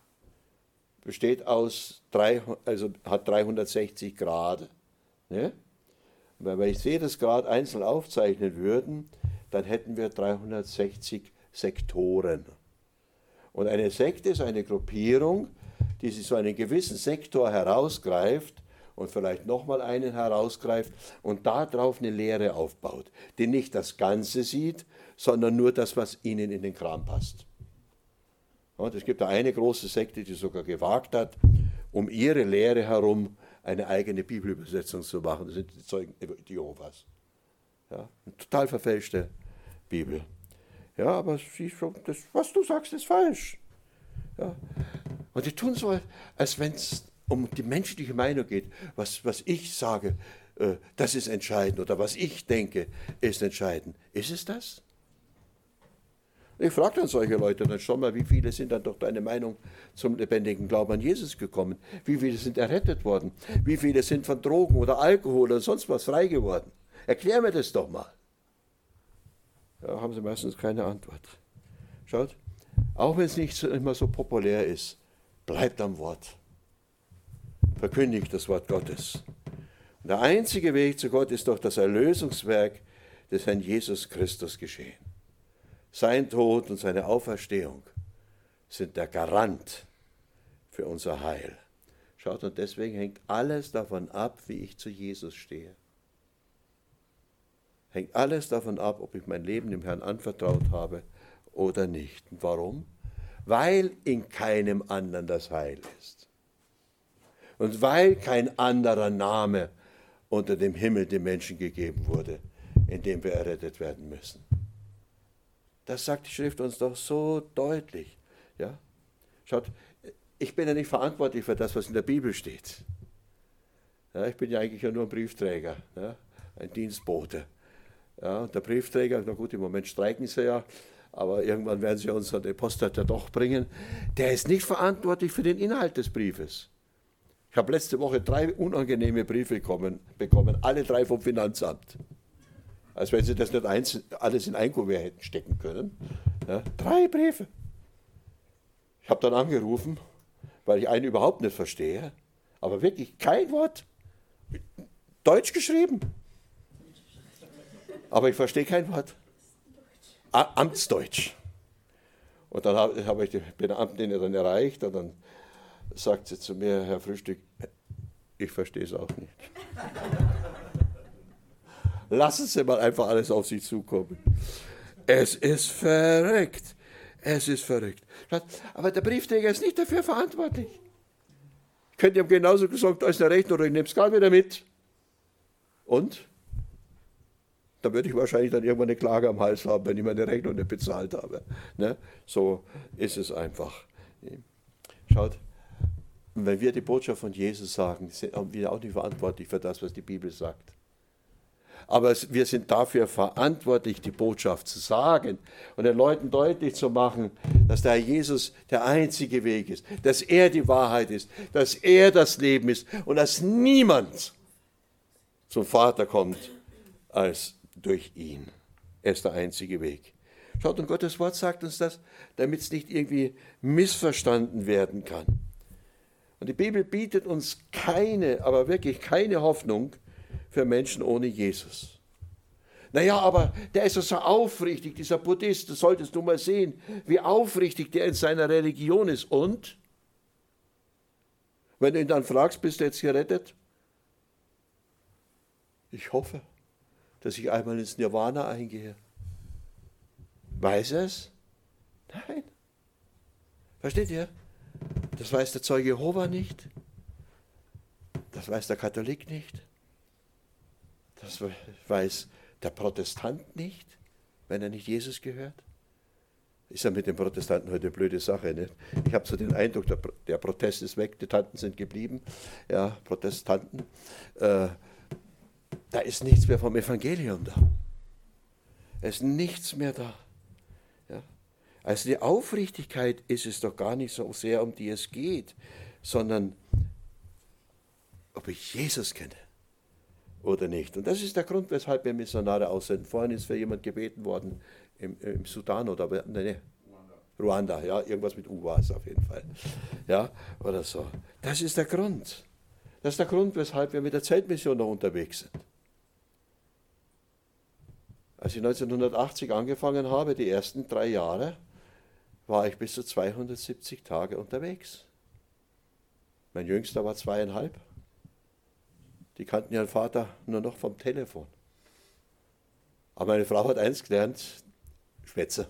Speaker 1: besteht aus, drei, also hat dreihundertsechzig Grad. Ne? Und wenn wir jedes Grad einzeln aufzeichnen würden, dann hätten wir dreihundertsechzig Sektoren. Und eine Sekte ist eine Gruppierung, die sich so einen gewissen Sektor herausgreift und vielleicht nochmal einen herausgreift und darauf eine Lehre aufbaut, die nicht das Ganze sieht, sondern nur das, was ihnen in den Kram passt. Und es gibt da eine große Sekte, die sogar gewagt hat, um ihre Lehre herum eine eigene Bibelübersetzung zu machen. Das sind die Zeugen Jehovas. Ja, eine total verfälschte Bibel. Ja, aber das, was du sagst, ist falsch. Ja. Und die tun so, als wenn es um die menschliche Meinung geht. Was, was ich sage, äh, das ist entscheidend. Oder was ich denke, ist entscheidend. Ist es das? Ich frage dann solche Leute dann schon mal, wie viele sind dann durch deine Meinung zum lebendigen Glauben an Jesus gekommen? Wie viele sind errettet worden? Wie viele sind von Drogen oder Alkohol oder sonst was frei geworden? Erklär mir das doch mal. Ja, haben sie meistens keine Antwort. Schaut, auch wenn es nicht so, immer so populär ist, bleibt am Wort. Verkündigt das Wort Gottes. Und der einzige Weg zu Gott ist durch das Erlösungswerk des Herrn Jesus Christus geschehen. Sein Tod und seine Auferstehung sind der Garant für unser Heil. Schaut, und deswegen hängt alles davon ab, wie ich zu Jesus stehe. Hängt alles davon ab, ob ich mein Leben dem Herrn anvertraut habe oder nicht. Und warum? Weil in keinem anderen das Heil ist. Und weil kein anderer Name unter dem Himmel den Menschen gegeben wurde, in dem wir errettet werden müssen. Das sagt die Schrift uns doch so deutlich. Ja? Schaut, ich bin ja nicht verantwortlich für das, was in der Bibel steht. Ja, ich bin ja eigentlich ja nur ein Briefträger, ja? Ein Dienstbote. Ja, und der Briefträger, na gut, im Moment streiken sie ja, aber irgendwann werden sie uns an den Postort ja doch bringen. Der ist nicht verantwortlich für den Inhalt des Briefes. Ich habe letzte Woche drei unangenehme Briefe bekommen, bekommen, alle drei vom Finanzamt. Als wenn sie das nicht eins, alles in ein Kuvert hätten stecken können. Ja, drei Briefe. Ich habe dann angerufen, weil ich einen überhaupt nicht verstehe, aber wirklich kein Wort. Deutsch geschrieben. Aber ich verstehe kein Wort. Amtsdeutsch. Und dann habe hab ich die Beamtin dann erreicht und dann sagt sie zu mir, Herr Frühstück, ich verstehe es auch nicht. Lassen Sie mal einfach alles auf Sie zukommen. Es ist verrückt. Es ist verrückt. Aber der Briefträger ist nicht dafür verantwortlich. Ich könnte ihm genauso gesagt, da ist eine Rechnung, ich nehme es gar wieder mit. Und? Da würde ich wahrscheinlich dann irgendwann eine Klage am Hals haben, wenn ich meine Rechnung nicht bezahlt habe. Ne? So ist es einfach. Schaut, wenn wir die Botschaft von Jesus sagen, sind wir auch nicht verantwortlich für das, was die Bibel sagt. Aber wir sind dafür verantwortlich, die Botschaft zu sagen und den Leuten deutlich zu machen, dass der Herr Jesus der einzige Weg ist, dass er die Wahrheit ist, dass er das Leben ist und dass niemand zum Vater kommt als durch ihn. Er ist der einzige Weg. Schaut, und Gottes Wort sagt uns das, damit es nicht irgendwie missverstanden werden kann. Und die Bibel bietet uns keine, aber wirklich keine Hoffnung für Menschen ohne Jesus. Naja, aber der ist so aufrichtig, dieser Buddhist, das solltest du mal sehen, wie aufrichtig der in seiner Religion ist. Und? Wenn du ihn dann fragst, bist du jetzt gerettet? Ich hoffe, dass ich einmal ins Nirvana eingehe? Weiß er es? Nein. Versteht ihr? Das weiß der Zeuge Jehova nicht. Das weiß der Katholik nicht. Das weiß der Protestant nicht, wenn er nicht Jesus gehört. Ist ja mit den Protestanten heute eine blöde Sache. Nicht? Ich habe so den Eindruck, der, der Protest ist weg, die Tanten sind geblieben. Ja, Protestanten. Äh, da ist nichts mehr vom Evangelium da. Es ist nichts mehr da. Ja? Also die Aufrichtigkeit ist es doch gar nicht so sehr, um die es geht, sondern ob ich Jesus kenne oder nicht. Und das ist der Grund, weshalb wir Missionare aussenden. Vorhin ist für jemand gebeten worden, im, im Sudan oder nee, nee, Ruanda, ja, irgendwas mit U war es auf jeden Fall. Ja, oder so. Das ist der Grund. Das ist der Grund, weshalb wir mit der Zeltmission noch unterwegs sind. Als ich neunzehnhundertachtzig angefangen habe, die ersten drei Jahre, war ich bis zu zweihundertsiebzig Tage unterwegs. Mein Jüngster war zweieinhalb. Die kannten ihren Vater nur noch vom Telefon. Aber meine Frau hat eins gelernt, Schwätzer.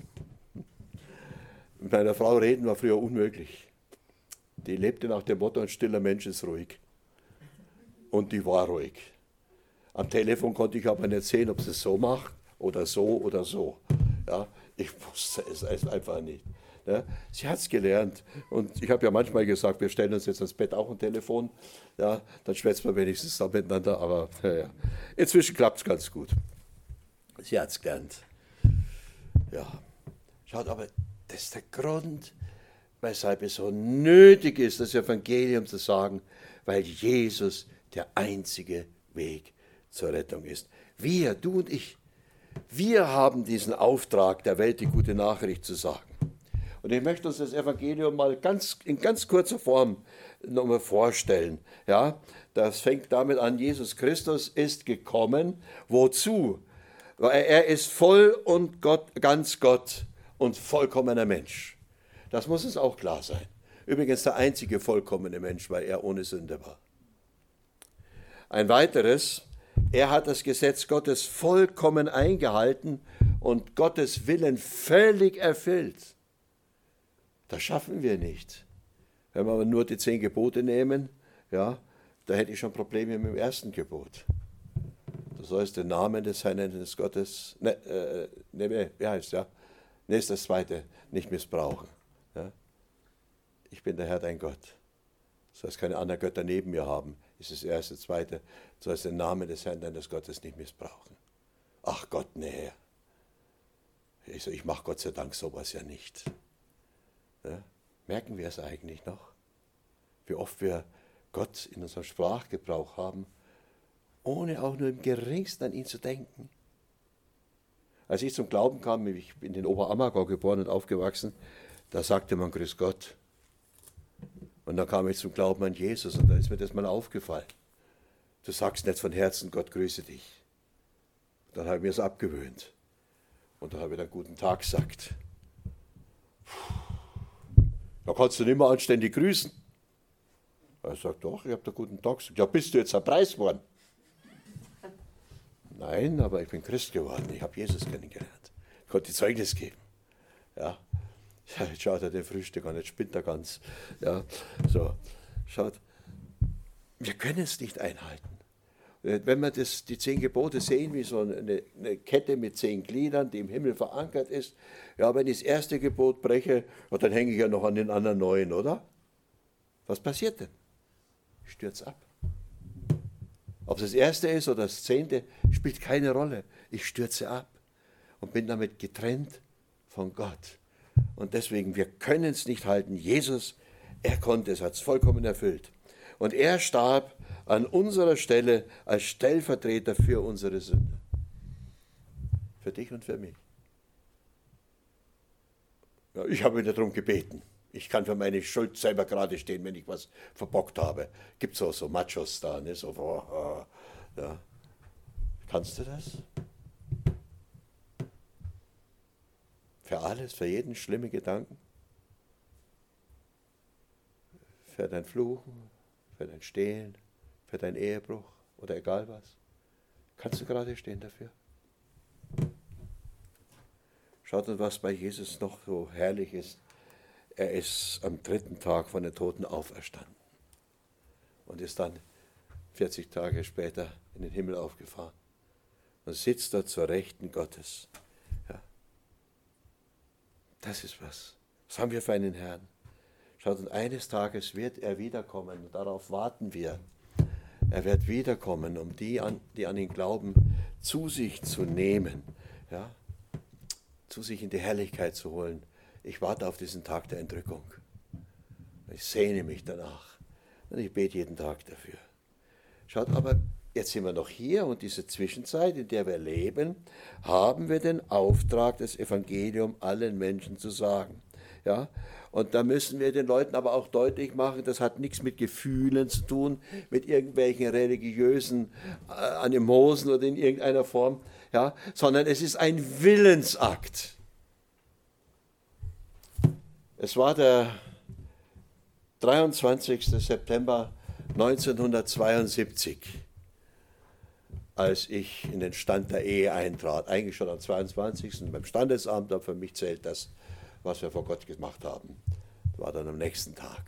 Speaker 1: Mit meiner Frau reden war früher unmöglich. Die lebte nach dem Motto, ein stiller Mensch ist ruhig. Und die war ruhig. Am Telefon konnte ich aber nicht sehen, ob sie es so macht oder so oder so. Ja, ich wusste es einfach nicht. Ja, sie hat es gelernt. Und ich habe ja manchmal gesagt, wir stellen uns jetzt ans Bett auch ein Telefon. Ja, dann schwätzen wir wenigstens da miteinander. Aber ja, ja. Inzwischen klappt es ganz gut. Sie hat es gelernt. Ja, schaut, aber das ist der Grund, weshalb es so nötig ist, das Evangelium zu sagen, weil Jesus der einzige Weg zur Rettung ist. Wir, du und ich, wir haben diesen Auftrag, der Welt die gute Nachricht zu sagen. Und ich möchte uns das Evangelium mal ganz, in ganz kurzer Form nochmal vorstellen. Ja, das fängt damit an, Jesus Christus ist gekommen. Wozu? Weil er ist voll und Gott, ganz Gott und vollkommener Mensch. Das muss uns auch klar sein. Übrigens der einzige vollkommene Mensch, weil er ohne Sünde war. Ein weiteres, er hat das Gesetz Gottes vollkommen eingehalten und Gottes Willen völlig erfüllt. Das schaffen wir nicht. Wenn wir aber nur die zehn Gebote nehmen, ja, da hätte ich schon Probleme mit dem ersten Gebot. Du sollst den Namen des Herrn des Gottes, ne, äh, ne, wie heißt ja? Ne, ist das zweite, nicht missbrauchen. Ja? Ich bin der Herr, dein Gott. Du sollst keine anderen Götter neben mir haben, ist das erste. Zweite, du sollst den Namen des Herrn deines Gottes nicht missbrauchen. Ach Gott, nee. Ich so, ich mache Gott sei Dank sowas ja nicht. Ja? Merken wir es eigentlich noch? Wie oft wir Gott in unserem Sprachgebrauch haben, ohne auch nur im geringsten an ihn zu denken. Als ich zum Glauben kam, ich bin in Oberammergau geboren und aufgewachsen, da sagte man Grüß Gott. Und dann kam ich zum Glauben an Jesus und da ist mir das mal aufgefallen. Du sagst nicht von Herzen, Gott grüße dich. Dann habe ich mir es abgewöhnt. Und dann habe ich dann guten Tag gesagt. Da kannst du nicht mehr anständig grüßen. Er sagt, doch, ich habe da guten Tag gesagt. Ja, bist du jetzt ein Preis worden? Nein, aber ich bin Christ geworden. Ich habe Jesus kennengelernt. Ich konnte Zeugnis geben. Ja. Ja, jetzt schaut er den Frühstück an, jetzt spinnt er ganz. Ja, so, schaut, wir können es nicht einhalten. Wenn wir das, die zehn Gebote sehen, wie so eine, eine Kette mit zehn Gliedern, die im Himmel verankert ist, ja, wenn ich das erste Gebot breche, ja, dann hänge ich ja noch an den anderen neun, oder? Was passiert denn? Ich stürze ab. Ob es das erste ist oder das zehnte, spielt keine Rolle. Ich stürze ab und bin damit getrennt von Gott. Und deswegen, wir können es nicht halten. Jesus, er konnte es, hat es vollkommen erfüllt. Und er starb an unserer Stelle als Stellvertreter für unsere Sünde. Für dich und für mich. Ja, ich habe wieder darum gebeten. Ich kann für meine Schuld selber gerade stehen, wenn ich was verbockt habe. Gibt es auch so Machos da, ne? So, oh, ja. Kannst du das? Für alles, für jeden schlimmen Gedanken? Für dein Fluchen, für dein Stehlen, für dein Ehebruch oder egal was? Kannst du gerade stehen dafür? Schaut mal, was bei Jesus noch so herrlich ist. Er ist am dritten Tag von den Toten auferstanden und ist dann vierzig Tage später in den Himmel aufgefahren und sitzt dort zur Rechten Gottes. Ja. Das ist was. Was haben wir für einen Herrn? Schaut, und eines Tages wird er wiederkommen und darauf warten wir. Er wird wiederkommen, um die, an, die an ihn glauben, zu sich zu nehmen, ja, zu sich in die Herrlichkeit zu holen. Ich warte auf diesen Tag der Entrückung. Ich sehne mich danach und ich bete jeden Tag dafür. Schaut, aber jetzt sind wir noch hier und diese Zwischenzeit, in der wir leben, haben wir den Auftrag, das Evangelium allen Menschen zu sagen. Ja? Und da müssen wir den Leuten aber auch deutlich machen, das hat nichts mit Gefühlen zu tun, mit irgendwelchen religiösen äh, Animosen oder in irgendeiner Form, ja? Sondern es ist ein Willensakt. Es war der dreiundzwanzigster September neunzehnhundertzweiundsiebzig, als ich in den Stand der Ehe eintrat. Eigentlich schon am zweiundzwanzigsten beim Standesamt, aber für mich zählt das, was wir vor Gott gemacht haben. Das war dann am nächsten Tag.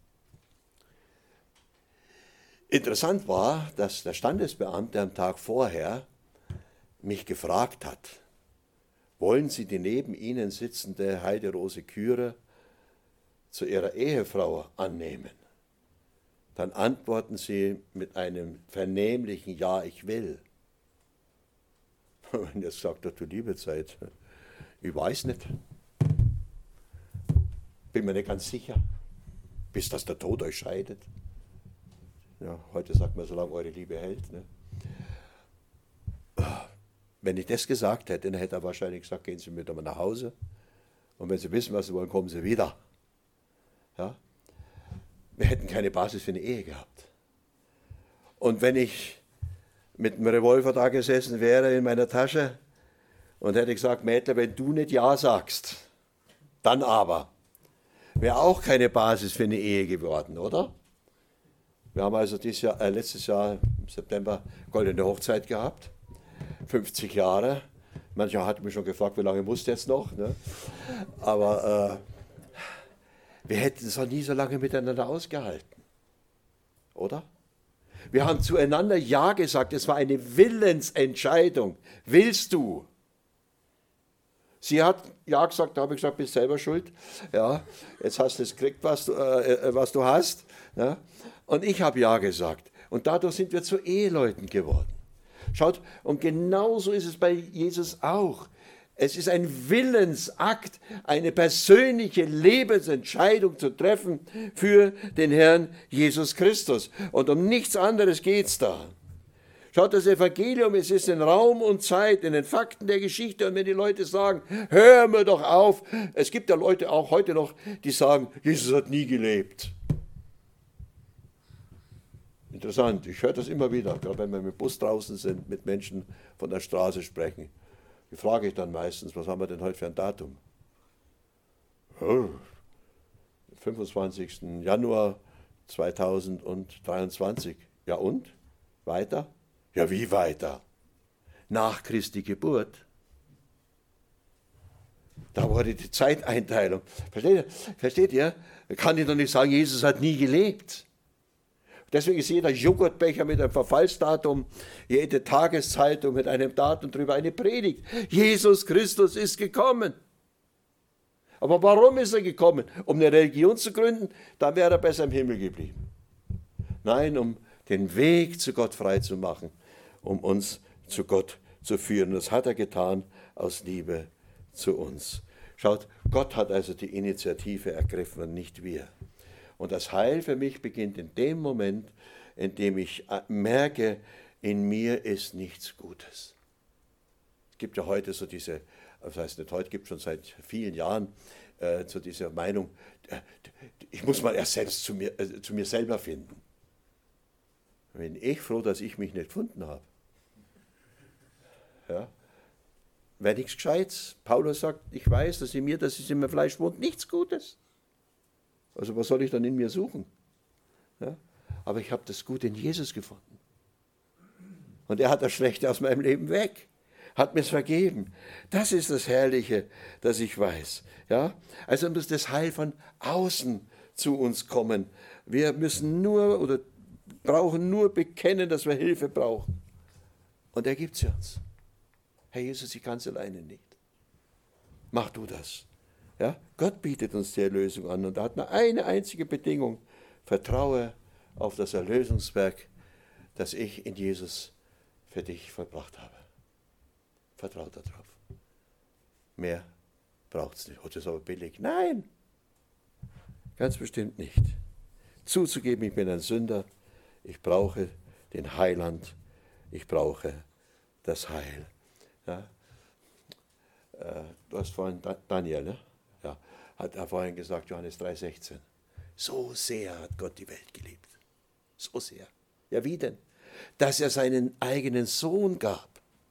Speaker 1: Interessant war, dass der Standesbeamte am Tag vorher mich gefragt hat, wollen Sie die neben Ihnen sitzende Heiderose Kühre zu Ihrer Ehefrau annehmen? Dann antworten Sie mit einem vernehmlichen Ja, ich will. Und jetzt sagt er, du liebe Zeit, ich weiß nicht. Bin mir nicht ganz sicher, bis dass der Tod euch scheidet. Ja, heute sagt man, solange eure Liebe hält. Ne? Wenn ich das gesagt hätte, dann hätte er wahrscheinlich gesagt, gehen Sie mit einmal nach Hause. Und wenn Sie wissen, was Sie wollen, kommen Sie wieder. Ja? Wir hätten keine Basis für eine Ehe gehabt. Und wenn ich mit einem Revolver da gesessen wäre in meiner Tasche und hätte gesagt, Mädler, wenn du nicht Ja sagst, dann aber, wäre auch keine Basis für eine Ehe geworden, oder? Wir haben also dieses Jahr, äh, letztes Jahr im September goldene Hochzeit gehabt, fünfzig Jahre. Mancher hat mich schon gefragt, wie lange muss das jetzt noch? Ne? Aber äh, wir hätten es auch nie so lange miteinander ausgehalten, oder? Wir haben zueinander Ja gesagt, es war eine Willensentscheidung. Willst du? Sie hat Ja gesagt, da habe ich gesagt, bist selber schuld. Ja, jetzt hast du es gekriegt, was du, äh, was du hast. Ja? Und ich habe Ja gesagt. Und dadurch sind wir zu Eheleuten geworden. Schaut, und genauso ist es bei Jesus auch. Es ist ein Willensakt, eine persönliche Lebensentscheidung zu treffen für den Herrn Jesus Christus. Und um nichts anderes geht es da. Schaut, das Evangelium, es ist in Raum und Zeit, in den Fakten der Geschichte. Und wenn die Leute sagen, hör mir doch auf. Es gibt ja Leute auch heute noch, die sagen, Jesus hat nie gelebt. Interessant, ich höre das immer wieder, gerade wenn wir mit dem Bus draußen sind, mit Menschen von der Straße sprechen. Die frage ich dann meistens, was haben wir denn heute für ein Datum? Oh, fünfundzwanzigsten Januar zweitausenddreiundzwanzig. Ja und? Weiter? Ja, wie weiter? Nach Christi Geburt. Da wurde die Zeiteinteilung. Versteht ihr? Versteht ihr? Kann ich doch nicht sagen, Jesus hat nie gelebt. Deswegen ist jeder Joghurtbecher mit einem Verfallsdatum, jede Tageszeitung mit einem Datum drüber eine Predigt. Jesus Christus ist gekommen. Aber warum ist er gekommen? Um eine Religion zu gründen? Dann wäre er besser im Himmel geblieben. Nein, um den Weg zu Gott frei zu machen, um uns zu Gott zu führen. Das hat er getan aus Liebe zu uns. Schaut, Gott hat also die Initiative ergriffen und nicht wir. Und das Heil für mich beginnt in dem Moment, in dem ich merke, in mir ist nichts Gutes. Es gibt ja heute so diese, das heißt nicht heute, gibt schon seit vielen Jahren äh, so diese Meinung, äh, ich muss mal erst selbst zu mir, äh, zu mir selber finden. Bin ich froh, dass ich mich nicht gefunden habe. Ja? Wäre nichts Gescheites. Paulus sagt, ich weiß, dass in mir, dass es in meinem Fleisch wohnt, nichts Gutes. Also was soll ich dann in mir suchen? Ja? Aber ich habe das Gute in Jesus gefunden. Und er hat das Schlechte aus meinem Leben weg. hat mir es vergeben. Das ist das Herrliche, das ich weiß. Ja? Also muss das Heil von außen zu uns kommen. Wir müssen nur oder brauchen nur bekennen, dass wir Hilfe brauchen. Und er gibt sie uns. Herr Jesus, ich kann es alleine nicht. Mach du das. Ja? Gott bietet uns die Erlösung an und da hat nur eine einzige Bedingung. Vertraue auf das Erlösungswerk, das ich in Jesus für dich vollbracht habe. Vertraue darauf. Mehr braucht es nicht. Oh, das ist aber billig. Nein, ganz bestimmt nicht. Zuzugeben, ich bin ein Sünder, ich brauche den Heiland, ich brauche das Heil. Ja? Äh, du hast vorhin Daniel, ne? Ja, hat er vorhin gesagt, Johannes drei sechzehn. So sehr hat Gott die Welt geliebt. So sehr. Ja, wie denn? Dass er seinen eigenen Sohn gab,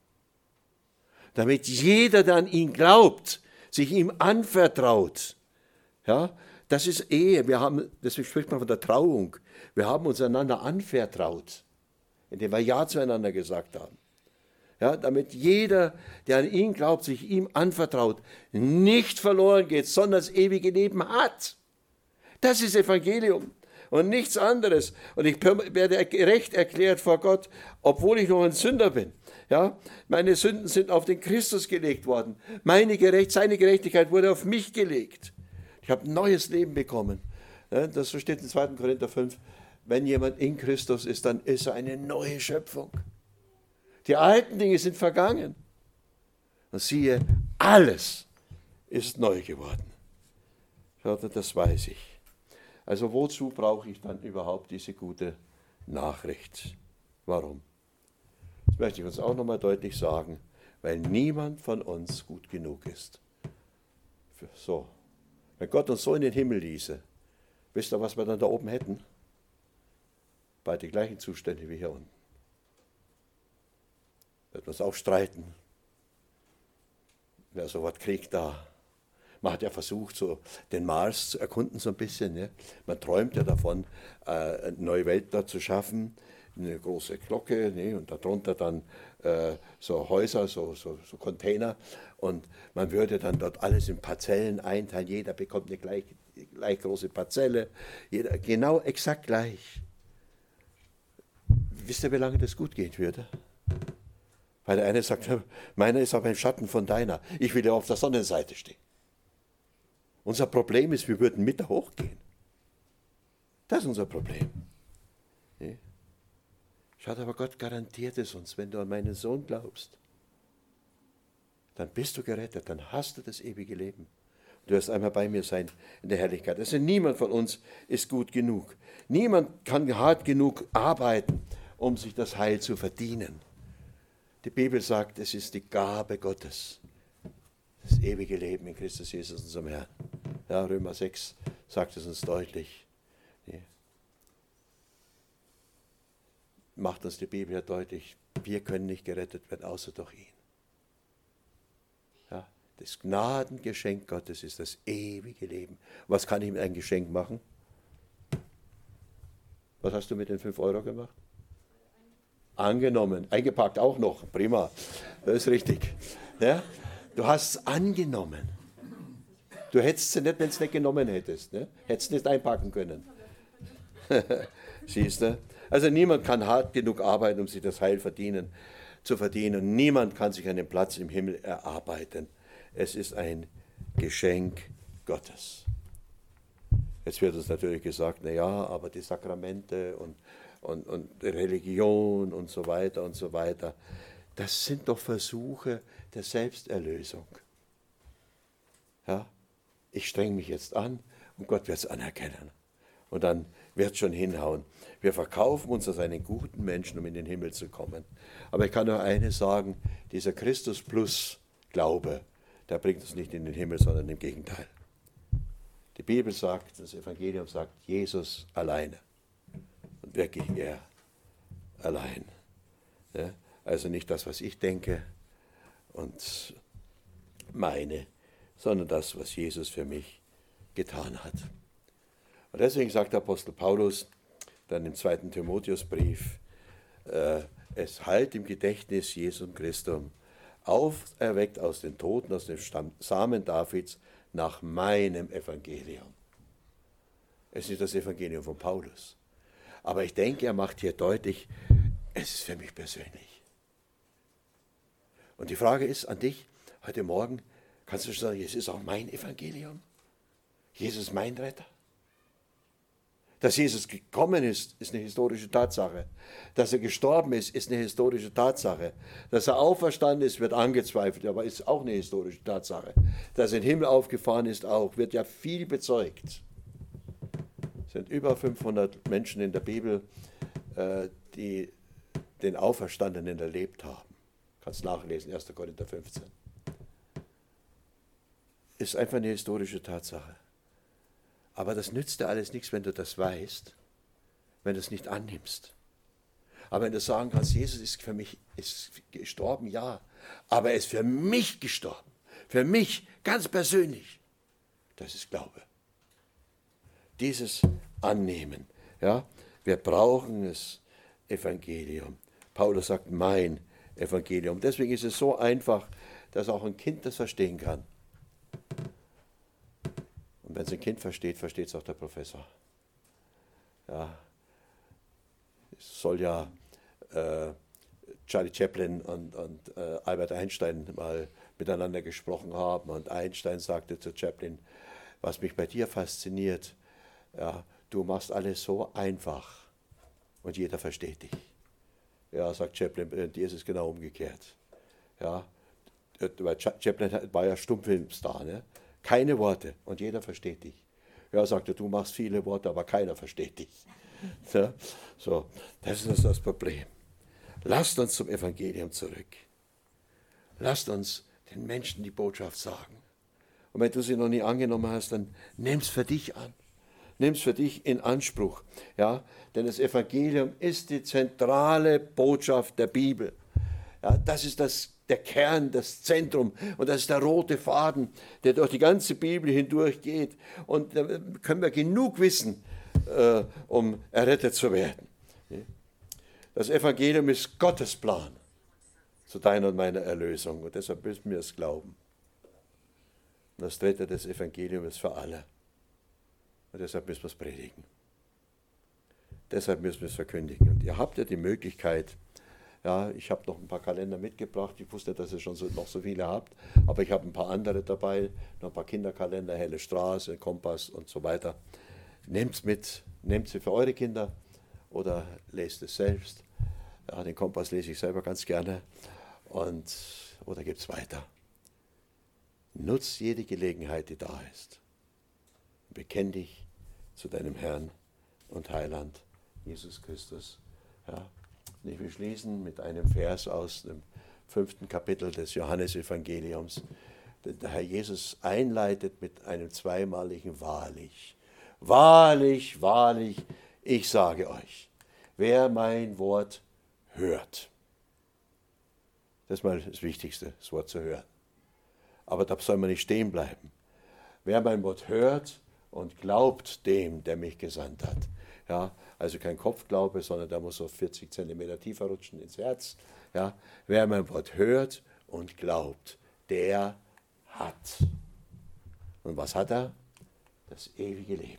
Speaker 1: damit jeder, der an ihn glaubt, sich ihm anvertraut. Ja, das ist Ehe. Wir haben, deswegen spricht man von der Trauung. Wir haben uns einander anvertraut, indem wir Ja zueinander gesagt haben. Ja, damit jeder, der an ihn glaubt, sich ihm anvertraut, nicht verloren geht, sondern das ewige Leben hat. Das ist Evangelium und nichts anderes. Und ich werde gerecht erklärt vor Gott, obwohl ich noch ein Sünder bin. Ja, meine Sünden sind auf den Christus gelegt worden. Meine Gerecht, seine Gerechtigkeit wurde auf mich gelegt. Ich habe ein neues Leben bekommen. Ja, das so steht in zweiten Korinther fünf. Wenn jemand in Christus ist, dann ist er eine neue Schöpfung. Die alten Dinge sind vergangen. Und siehe, alles ist neu geworden. Schaut, das weiß ich. Also wozu brauche ich dann überhaupt diese gute Nachricht? Warum? Das möchte ich uns auch nochmal deutlich sagen, weil niemand von uns gut genug ist. So, wenn Gott uns so in den Himmel ließe, wisst ihr, was wir dann da oben hätten? Bei den gleichen Zuständen wie hier unten. Wird uns auch streiten. Wer so was kriegt da. Man hat ja versucht, so den Mars zu erkunden so ein bisschen. Ne? Man träumt ja davon, eine neue Welt da zu schaffen. Eine große Glocke, ne? Und darunter dann äh, so Häuser, so, so, so Container. Und man würde dann dort alles in Parzellen einteilen. Jeder bekommt eine gleich, gleich große Parzelle. Jeder, genau exakt gleich. Wisst ihr, wie lange das gut gehen würde? Weil der eine sagt, meiner ist aber im Schatten von deiner. Ich will ja auf der Sonnenseite stehen. Unser Problem ist, wir würden mit da hochgehen. Das ist unser Problem. Nee? Schaut, aber Gott garantiert es uns, wenn du an meinen Sohn glaubst. Dann bist du gerettet, dann hast du das ewige Leben. Du wirst einmal bei mir sein in der Herrlichkeit. Also niemand von uns ist gut genug. Niemand kann hart genug arbeiten, um sich das Heil zu verdienen. Die Bibel sagt, es ist die Gabe Gottes. Das ewige Leben in Christus Jesus, unserem Herrn. Ja, Römer sechs sagt es uns deutlich. Ja. Macht uns die Bibel ja deutlich, wir können nicht gerettet werden, außer durch ihn. Ja, das Gnadengeschenk Gottes ist das ewige Leben. Was kann ich mit einem Geschenk machen? Was hast du mit den fünf Euro gemacht? Angenommen, eingepackt auch noch, prima, das ist richtig. Ja? Du hast es angenommen. Du hättest sie nicht, wenn du es nicht genommen hättest. Ne? Hättest nicht einpacken können. Siehst du? Also niemand kann hart genug arbeiten, um sich das Heil verdienen, zu verdienen. Und niemand kann sich einen Platz im Himmel erarbeiten. Es ist ein Geschenk Gottes. Jetzt wird uns natürlich gesagt, na ja, aber die Sakramente und, und, und Religion und so weiter und so weiter, das sind doch Versuche der Selbsterlösung. Ja? Ich strenge mich jetzt an und Gott wird es anerkennen. Und dann wird es schon hinhauen. Wir verkaufen uns als einen guten Menschen, um in den Himmel zu kommen. Aber ich kann nur eines sagen, dieser Christus-Plus-Glaube, der bringt uns nicht in den Himmel, sondern im Gegenteil. Die Bibel sagt, das Evangelium sagt, Jesus alleine. Und wirklich er allein. Ja? Also nicht das, was ich denke und meine, sondern das, was Jesus für mich getan hat. Und deswegen sagt der Apostel Paulus dann im zweiten Timotheusbrief, äh, es halt im Gedächtnis Jesum Christum, auferweckt aus den Toten, aus dem Stamm, Samen Davids, nach meinem Evangelium. Es ist das Evangelium von Paulus. Aber ich denke, er macht hier deutlich, es ist für mich persönlich. Und die Frage ist an dich, heute Morgen, kannst du sagen, es ist auch mein Evangelium? Jesus ist mein Retter? Dass Jesus gekommen ist, ist eine historische Tatsache. Dass er gestorben ist, ist eine historische Tatsache. Dass er auferstanden ist, wird angezweifelt, aber ist auch eine historische Tatsache. Dass er in den Himmel aufgefahren ist, auch, wird ja viel bezeugt. Es sind über fünfhundert Menschen in der Bibel, die den Auferstandenen erlebt haben. Kannst nachlesen, erster Korinther fünfzehn. Ist einfach eine historische Tatsache. Aber das nützt dir alles nichts, wenn du das weißt, wenn du es nicht annimmst. Aber wenn du sagen kannst, Jesus ist für mich ist gestorben, ja, aber er ist für mich gestorben, für mich ganz persönlich, das ist Glaube. Dieses Annehmen, ja, wir brauchen das Evangelium. Paulus sagt, mein Evangelium. Deswegen ist es so einfach, dass auch ein Kind das verstehen kann. Und wenn es ein Kind versteht, versteht es auch der Professor. Ja, es soll ja äh, Charlie Chaplin und, und äh, Albert Einstein mal miteinander gesprochen haben. Und Einstein sagte zu Chaplin, was mich bei dir fasziniert, ja, du machst alles so einfach und jeder versteht dich. Ja, sagt Chaplin, bei dir ist es genau umgekehrt. Ja, weil Chaplin war ja Stummfilmstar, ne? Keine Worte und jeder versteht dich. Ja, sagte, du machst viele Worte, aber keiner versteht dich. Ja, so, das ist das Problem. Lasst uns zum Evangelium zurück. Lasst uns den Menschen die Botschaft sagen. Und wenn du sie noch nie angenommen hast, dann nimm es für dich an. Nimm es für dich in Anspruch. Ja, denn das Evangelium ist die zentrale Botschaft der Bibel. Ja, das ist das der Kern, das Zentrum und das ist der rote Faden, der durch die ganze Bibel hindurch geht. Und da können wir genug wissen, äh, um errettet zu werden. Das Evangelium ist Gottes Plan zu deiner und meiner Erlösung und deshalb müssen wir es glauben. Und das dritte, das Evangelium ist für alle und deshalb müssen wir es predigen. Deshalb müssen wir es verkündigen. Und ihr habt ja die Möglichkeit, ja, ich habe noch ein paar Kalender mitgebracht. Ich wusste, dass ihr schon so, noch so viele habt, aber ich habe ein paar andere dabei, noch ein paar Kinderkalender, Helle Straße, Kompass und so weiter. Nehmt es mit, nehmt sie für eure Kinder oder lest es selbst. Ja, den Kompass lese ich selber ganz gerne und, oder gibt es weiter. Nutz jede Gelegenheit, die da ist. Bekenn dich zu deinem Herrn und Heiland, Jesus Christus. Ja. Ich will schließen mit einem Vers aus dem fünften Kapitel des Johannesevangeliums. Der Herr Jesus einleitet mit einem zweimaligen Wahrlich. Wahrlich, wahrlich, ich sage euch, wer mein Wort hört. Das ist mal das Wichtigste, das Wort zu hören. Aber da soll man nicht stehen bleiben. Wer mein Wort hört und glaubt dem, der mich gesandt hat. Ja, also kein Kopfglaube, sondern da muss so vierzig Zentimeter tiefer rutschen ins Herz. Ja, wer mein Wort hört und glaubt, der hat. Und was hat er? Das ewige Leben.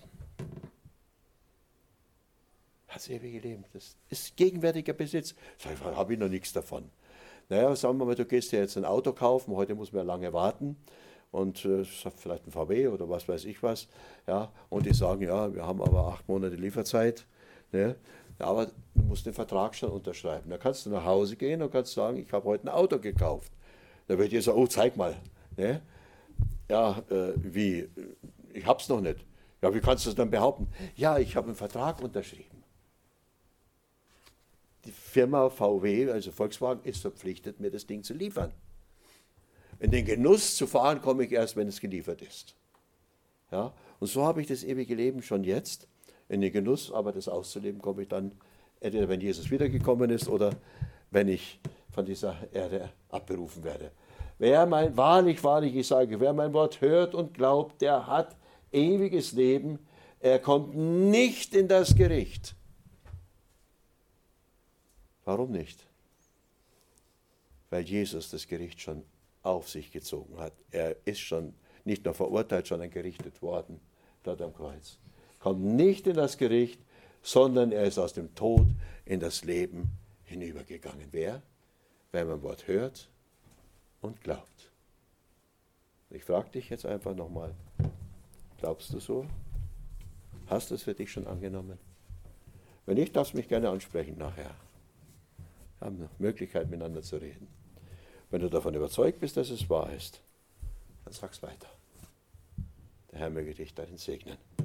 Speaker 1: Das ewige Leben, das ist gegenwärtiger Besitz. Sag ich, habe ich noch nichts davon. Naja, sagen wir mal, du gehst dir jetzt ein Auto kaufen, heute muss man ja lange warten. Und äh, vielleicht ein V W oder was weiß ich was, ja, und die sagen, ja, wir haben aber acht Monate Lieferzeit, ne? Ja, aber du musst den Vertrag schon unterschreiben. Da kannst du nach Hause gehen und kannst sagen, ich habe heute ein Auto gekauft. Da wird dir sagen, oh, zeig mal. Ne? Ja, äh, wie? Ich hab's noch nicht. Ja, wie kannst du das dann behaupten? Ja, ich habe einen Vertrag unterschrieben. Die Firma V W, also Volkswagen, ist verpflichtet, mir das Ding zu liefern. In den Genuss zu fahren komme ich erst, wenn es geliefert ist. Ja? Und so habe ich das ewige Leben schon jetzt. In den Genuss, aber das auszuleben, komme ich dann, entweder wenn Jesus wiedergekommen ist oder wenn ich von dieser Erde abberufen werde. Wer mein, wahrlich, wahrlich, ich sage, wer mein Wort hört und glaubt, der hat ewiges Leben. Er kommt nicht in das Gericht. Warum nicht? weil Jesus das Gericht schon auf sich gezogen hat. Er ist schon nicht nur verurteilt, sondern gerichtet worden dort am Kreuz. Kommt nicht in das Gericht, sondern er ist aus dem Tod in das Leben hinübergegangen. Wer? Wenn man Wort hört und glaubt. Ich frage dich jetzt einfach nochmal, glaubst du so? Hast du es für dich schon angenommen? Wenn nicht, darfst du mich gerne ansprechen nachher. Wir haben noch Möglichkeit, miteinander zu reden. Wenn du davon überzeugt bist, dass es wahr ist, dann sag's weiter. Der Herr möge dich darin segnen.